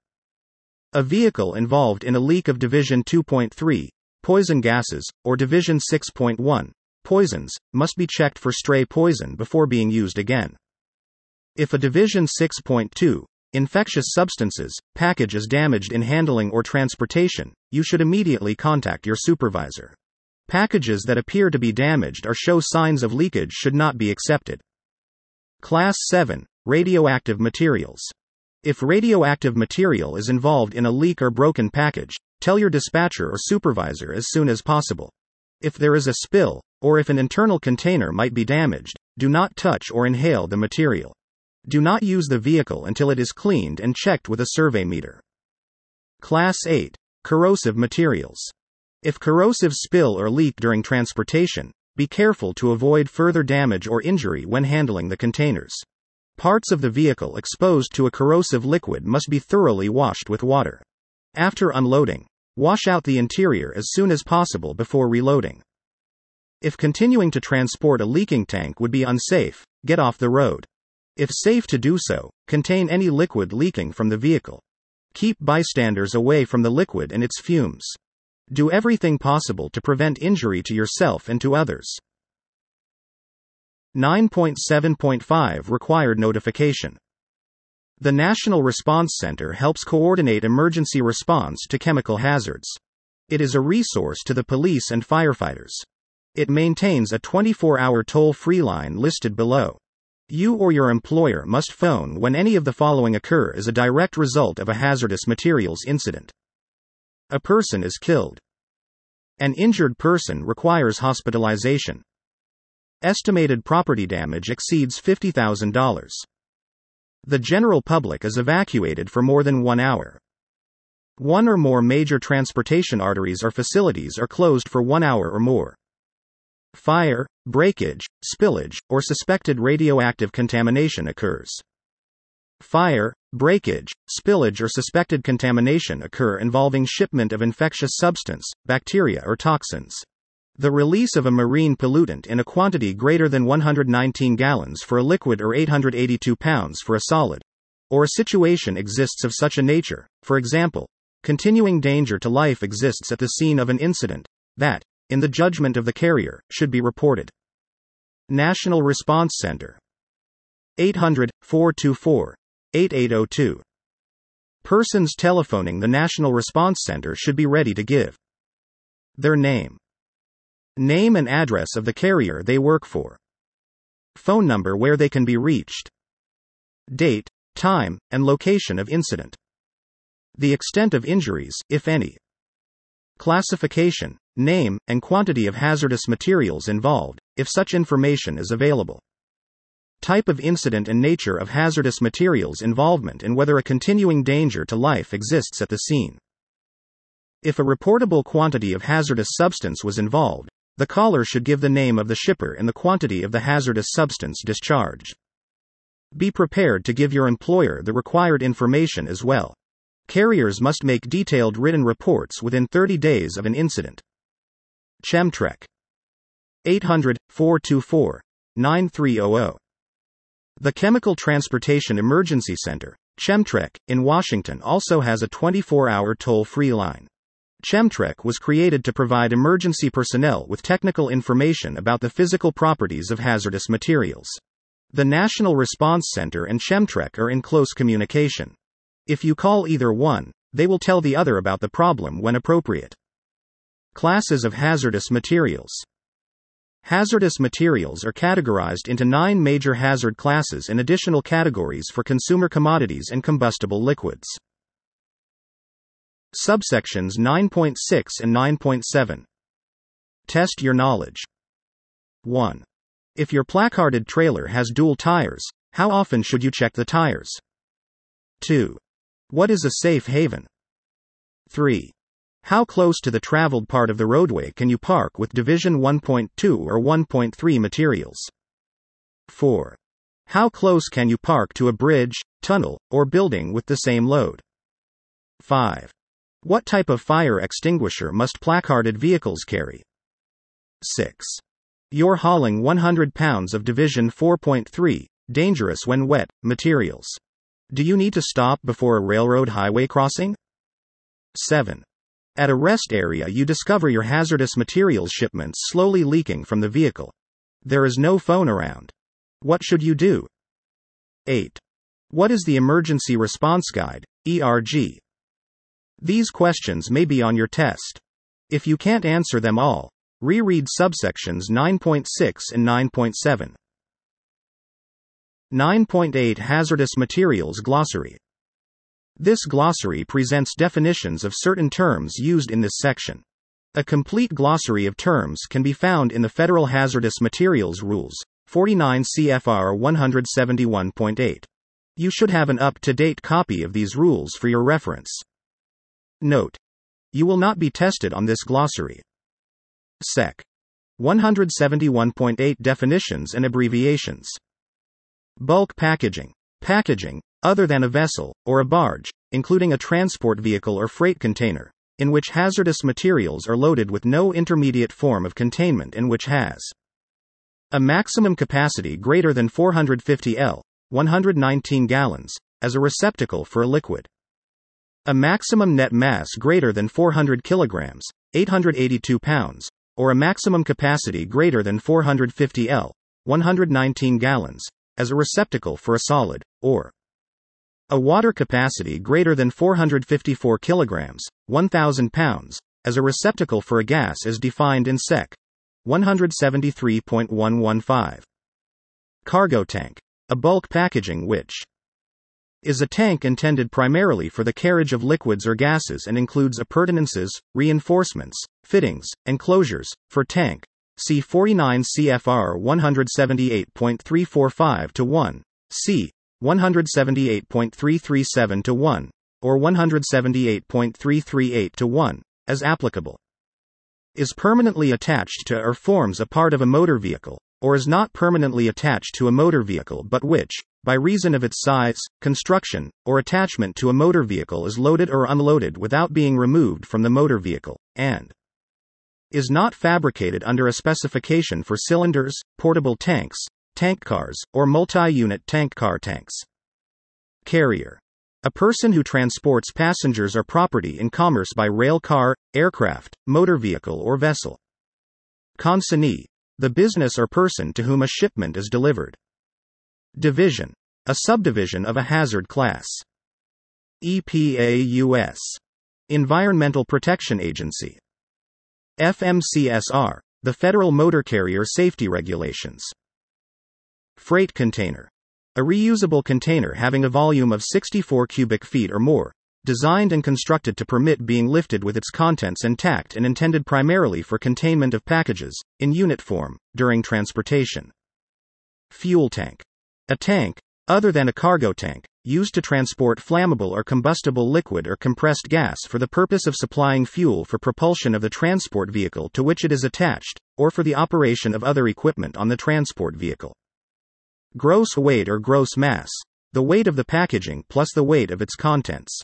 A vehicle involved in a leak of Division two point three, poison gases, or Division six point one, poisons, must be checked for stray poison before being used again. If a Division six point two, infectious substances, package is damaged in handling or transportation, you should immediately contact your supervisor. Packages that appear to be damaged or show signs of leakage should not be accepted. Class seven. Radioactive materials. If radioactive material is involved in a leak or broken package, tell your dispatcher or supervisor as soon as possible. If there is a spill, or if an internal container might be damaged, do not touch or inhale the material. Do not use the vehicle until it is cleaned and checked with a survey meter. Class eight. Corrosive materials. If corrosive spill or leak during transportation, be careful to avoid further damage or injury when handling the containers. Parts of the vehicle exposed to a corrosive liquid must be thoroughly washed with water. After unloading, wash out the interior as soon as possible before reloading. If continuing to transport a leaking tank would be unsafe, get off the road. If safe to do so, contain any liquid leaking from the vehicle. Keep bystanders away from the liquid and its fumes. Do everything possible to prevent injury to yourself and to others. nine point seven point five Required notification. The National Response Center helps coordinate emergency response to chemical hazards. It is a resource to the police and firefighters. It maintains a twenty-four hour toll-free line listed below. You or your employer must phone when any of the following occur as a direct result of a hazardous materials incident. A person is killed. An injured person requires hospitalization. Estimated property damage exceeds fifty thousand dollars. The general public is evacuated for more than one hour. One or more major transportation arteries or facilities are closed for one hour or more. Fire, breakage, spillage, or suspected radioactive contamination occurs. Fire, breakage, spillage or suspected contamination occur involving shipment of infectious substance, bacteria or toxins. The release of a marine pollutant in a quantity greater than one hundred nineteen gallons for a liquid or eight hundred eighty-two pounds for a solid. Or a situation exists of such a nature, for example, continuing danger to life exists at the scene of an incident, that, in the judgment of the carrier, should be reported. National Response Center. eight hundred, four two four, eight eight zero two. Persons telephoning the National Response Center should be ready to give their name, name and address of the carrier they work for, phone number where they can be reached, date, time, and location of incident, the extent of injuries, if any, classification, name, and quantity of hazardous materials involved, if such information is available, type of incident and nature of hazardous materials involvement and whether a continuing danger to life exists at the scene. If a reportable quantity of hazardous substance was involved, the caller should give the name of the shipper and the quantity of the hazardous substance discharged. Be prepared to give your employer the required information as well. Carriers must make detailed written reports within thirty days of an incident. Chemtrec. eight hundred, four two four, nine three zero zero. The Chemical Transportation Emergency Center, Chemtrec, in Washington also has a twenty-four hour toll-free line. Chemtrec was created to provide emergency personnel with technical information about the physical properties of hazardous materials. The National Response Center and Chemtrec are in close communication. If you call either one, they will tell the other about the problem when appropriate. Classes of hazardous materials. Hazardous materials are categorized into nine major hazard classes and additional categories for consumer commodities and combustible liquids. Subsections nine point six and nine point seven. Test your knowledge. one. If your placarded trailer has dual tires, how often should you check the tires? two. What is a safe haven? three. How close to the traveled part of the roadway can you park with Division one point two or one point three materials? four. How close can you park to a bridge, tunnel, or building with the same load? five. What type of fire extinguisher must placarded vehicles carry? six. You're hauling one hundred pounds of Division four point three, dangerous when wet, materials. Do you need to stop before a railroad highway crossing? seven. At a rest area you discover your hazardous materials shipments slowly leaking from the vehicle. There is no phone around. What should you do? eight. What is the Emergency Response Guide, E R G? These questions may be on your test. If you can't answer them all, reread subsections nine point six and nine point seven. nine point eight Hazardous Materials Glossary. This glossary presents definitions of certain terms used in this section. A complete glossary of terms can be found in the Federal Hazardous Materials Rules, forty-nine C F R one seventy-one point eight. You should have an up-to-date copy of these rules for your reference. Note: you will not be tested on this glossary. Sec. one seventy-one point eight Definitions and Abbreviations. Bulk packaging. Packaging, other than a vessel, or a barge, including a transport vehicle or freight container, in which hazardous materials are loaded with no intermediate form of containment and which has a maximum capacity greater than four hundred fifty liters, one hundred nineteen gallons, as a receptacle for a liquid. A maximum net mass greater than four hundred kilograms, eight hundred eighty-two pounds, or a maximum capacity greater than four hundred fifty liters, one hundred nineteen gallons, as a receptacle for a solid, or a water capacity greater than four hundred fifty-four kilograms, one thousand pounds, as a receptacle for a gas as defined in Sec. one seventy-three point one fifteen. Cargo tank. A bulk packaging which is a tank intended primarily for the carriage of liquids or gases and includes appurtenances, reinforcements, fittings, and closures. For tank, see forty-nine C F R one seventy-eight point three four five to one, c. one seventy-eight point three three seven to one, or one seventy-eight point three three eight to one, as applicable. Is permanently attached to or forms a part of a motor vehicle, or is not permanently attached to a motor vehicle but which, by reason of its size, construction, or attachment to a motor vehicle is loaded or unloaded without being removed from the motor vehicle, and is not fabricated under a specification for cylinders, portable tanks, tank cars, or multi-unit tank car tanks. Carrier. A person who transports passengers or property in commerce by rail car, aircraft, motor vehicle or vessel. Consignee. The business or person to whom a shipment is delivered. Division. A subdivision of a hazard class. E P A U S. Environmental Protection Agency. F M C S R. The Federal Motor Carrier Safety Regulations. Freight container. A reusable container having a volume of sixty-four cubic feet or more, designed and constructed to permit being lifted with its contents intact and intended primarily for containment of packages, in unit form, during transportation. Fuel tank. A tank, other than a cargo tank, used to transport flammable or combustible liquid or compressed gas for the purpose of supplying fuel for propulsion of the transport vehicle to which it is attached, or for the operation of other equipment on the transport vehicle. Gross weight or gross mass. The weight of the packaging plus the weight of its contents.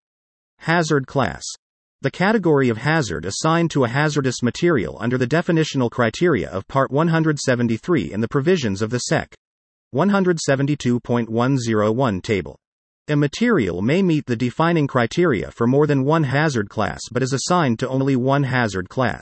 Hazard class. The category of hazard assigned to a hazardous material under the definitional criteria of Part one seventy-three and the provisions of the Sec. one seventy-two point one oh one table. A material may meet the defining criteria for more than one hazard class but is assigned to only one hazard class.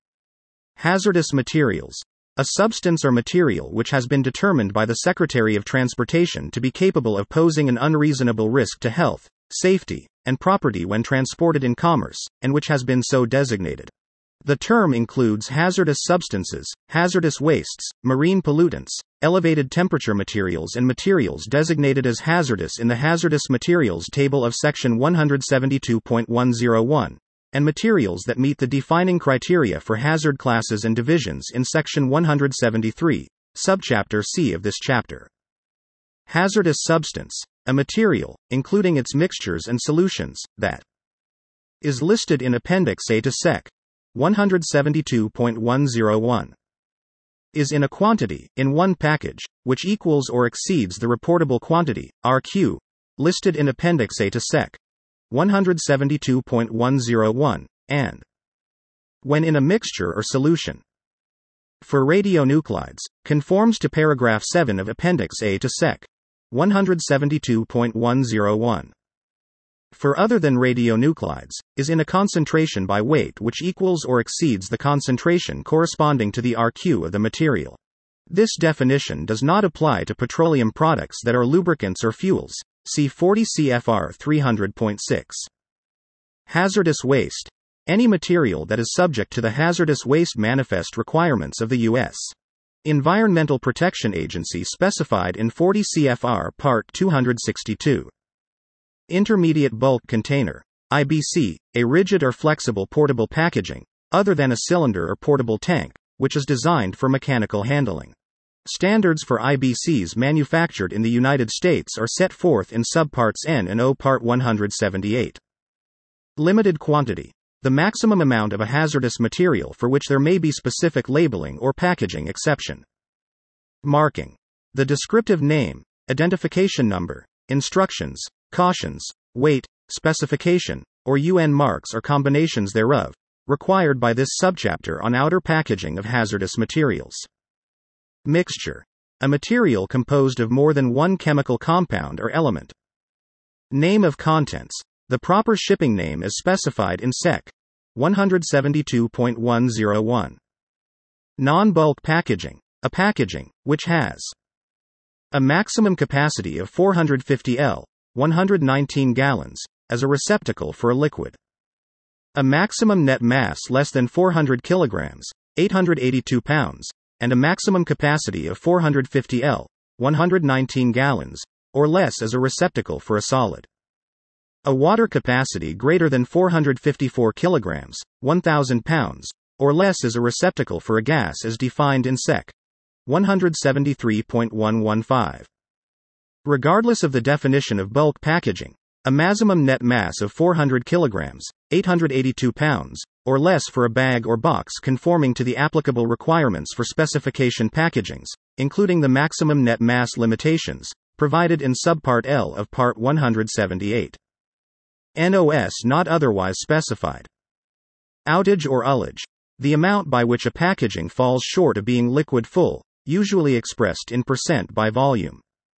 Hazardous materials. A substance or material which has been determined by the Secretary of Transportation to be capable of posing an unreasonable risk to health, safety, and property when transported in commerce, and which has been so designated. The term includes hazardous substances, hazardous wastes, marine pollutants, elevated temperature materials, and materials designated as hazardous in the Hazardous Materials Table of Section one seventy-two point one oh one, and materials that meet the defining criteria for hazard classes and divisions in Section one seventy-three, Subchapter C of this chapter. Hazardous substance, a material, including its mixtures and solutions, that is listed in Appendix A to Sec. one seventy-two point one oh one. Is in a quantity, in one package, which equals or exceeds the reportable quantity, R Q, listed in Appendix A to Sec. one seventy-two point one oh one, and when in a mixture or solution. For radionuclides, conforms to paragraph seven of Appendix A to Sec. one seventy-two point one oh one. For other than radionuclides, is in a concentration by weight which equals or exceeds the concentration corresponding to the R Q of the material. This definition does not apply to petroleum products that are lubricants or fuels. See forty C F R three hundred point six. Hazardous waste. Any material that is subject to the Hazardous Waste Manifest requirements of the U S Environmental Protection Agency specified in forty C F R Part two sixty-two. Intermediate bulk container, I B C, a rigid or flexible portable packaging, other than a cylinder or portable tank, which is designed for mechanical handling. Standards for I B Cs manufactured in the United States are set forth in Subparts N and O Part one seventy-eight. Limited quantity. The maximum amount of a hazardous material for which there may be specific labeling or packaging exception. Marking. The descriptive name, identification number, instructions, cautions, weight, specification, or U N marks or combinations thereof, required by this subchapter on outer packaging of hazardous materials. Mixture. A material composed of more than one chemical compound or element. Name of contents. The proper shipping name is specified in Sec. one seventy-two point one oh one. Non-bulk packaging. A packaging, which has a maximum capacity of four hundred fifty liters, one hundred nineteen gallons, as a receptacle for a liquid. A maximum net mass less than four hundred kilograms, eight hundred eighty-two pounds, and a maximum capacity of four hundred fifty liters, one hundred nineteen gallons, or less as a receptacle for a solid. A water capacity greater than four hundred fifty-four kilograms, one thousand pounds, or less as a receptacle for a gas as defined in Sec. one seventy-three point one fifteen. Regardless of the definition of bulk packaging, a maximum net mass of four hundred kilograms, eight hundred eighty-two pounds, or less for a bag or box conforming to the applicable requirements for specification packagings, including the maximum net mass limitations, provided in Subpart L of Part one seventy-eight. N O S not otherwise specified. Outage or ullage. The amount by which a packaging falls short of being liquid full, usually expressed in percent by volume.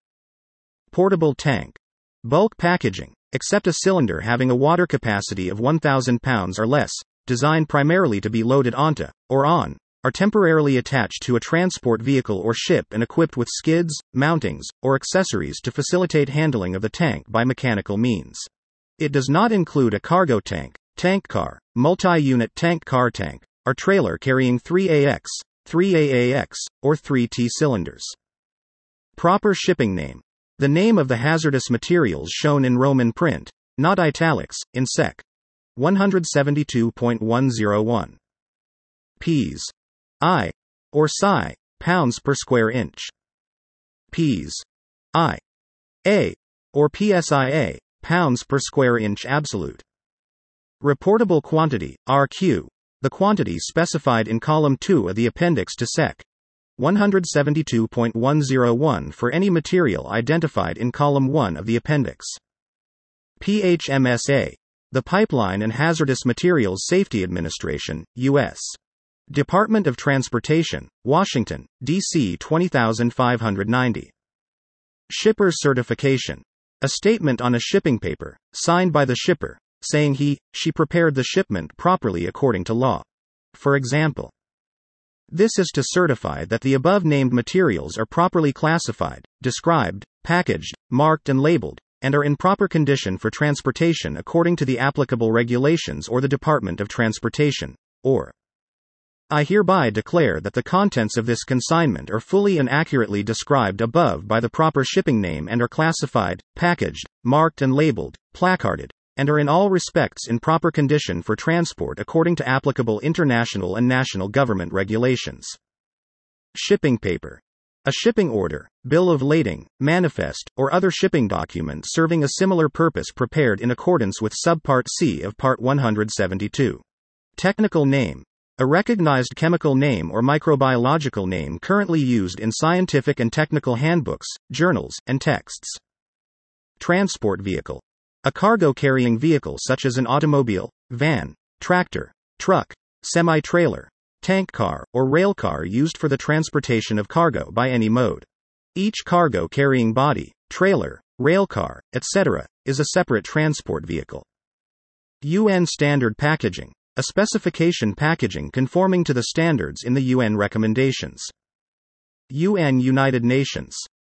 Portable tank. Bulk packaging, except a cylinder having a water capacity of one thousand pounds or less, designed primarily to be loaded onto, or on, are temporarily attached to a transport vehicle or ship and equipped with skids, mountings, or accessories to facilitate handling of the tank by mechanical means. It does not include a cargo tank, tank car, multi-unit tank car tank, or trailer carrying three A X, three A A X, or three T cylinders. Proper shipping name. The name of the hazardous materials shown in Roman print, not italics, in Sec. one seventy-two point one oh one. Ps. I. Or psi, pounds per square inch. Ps. I. A. Or P S I A, pounds per square inch absolute. Reportable quantity, R Q. The quantity specified in column two of the appendix to Sec. one seventy-two point one oh one for any material identified in column one of the appendix. P H M S A. The Pipeline and Hazardous Materials Safety Administration, U S Department of Transportation, Washington, D C twenty five ninety. Shipper's certification. A statement on a shipping paper, signed by the shipper, saying he, she prepared the shipment properly according to law. For example, this is to certify that the above-named materials are properly classified, described, packaged, marked and labeled, and are in proper condition for transportation according to the applicable regulations or the Department of Transportation, or I hereby declare that the contents of this consignment are fully and accurately described above by the proper shipping name and are classified, packaged, marked and labeled, placarded, and are in all respects in proper condition for transport according to applicable international and national government regulations. Shipping paper. A shipping order, bill of lading, manifest, or other shipping document serving a similar purpose prepared in accordance with Subpart C of Part one hundred seventy-two. Technical name. A recognized chemical name or microbiological name currently used in scientific and technical handbooks, journals, and texts. Transport vehicle. A cargo-carrying vehicle such as an automobile, van, tractor, truck, semi-trailer, tank car, or rail car used for the transportation of cargo by any mode. Each cargo-carrying body, trailer, rail car, et cetera, is a separate transport vehicle. U N standard packaging. A specification packaging conforming to the standards in the U N recommendations. U N United Nations.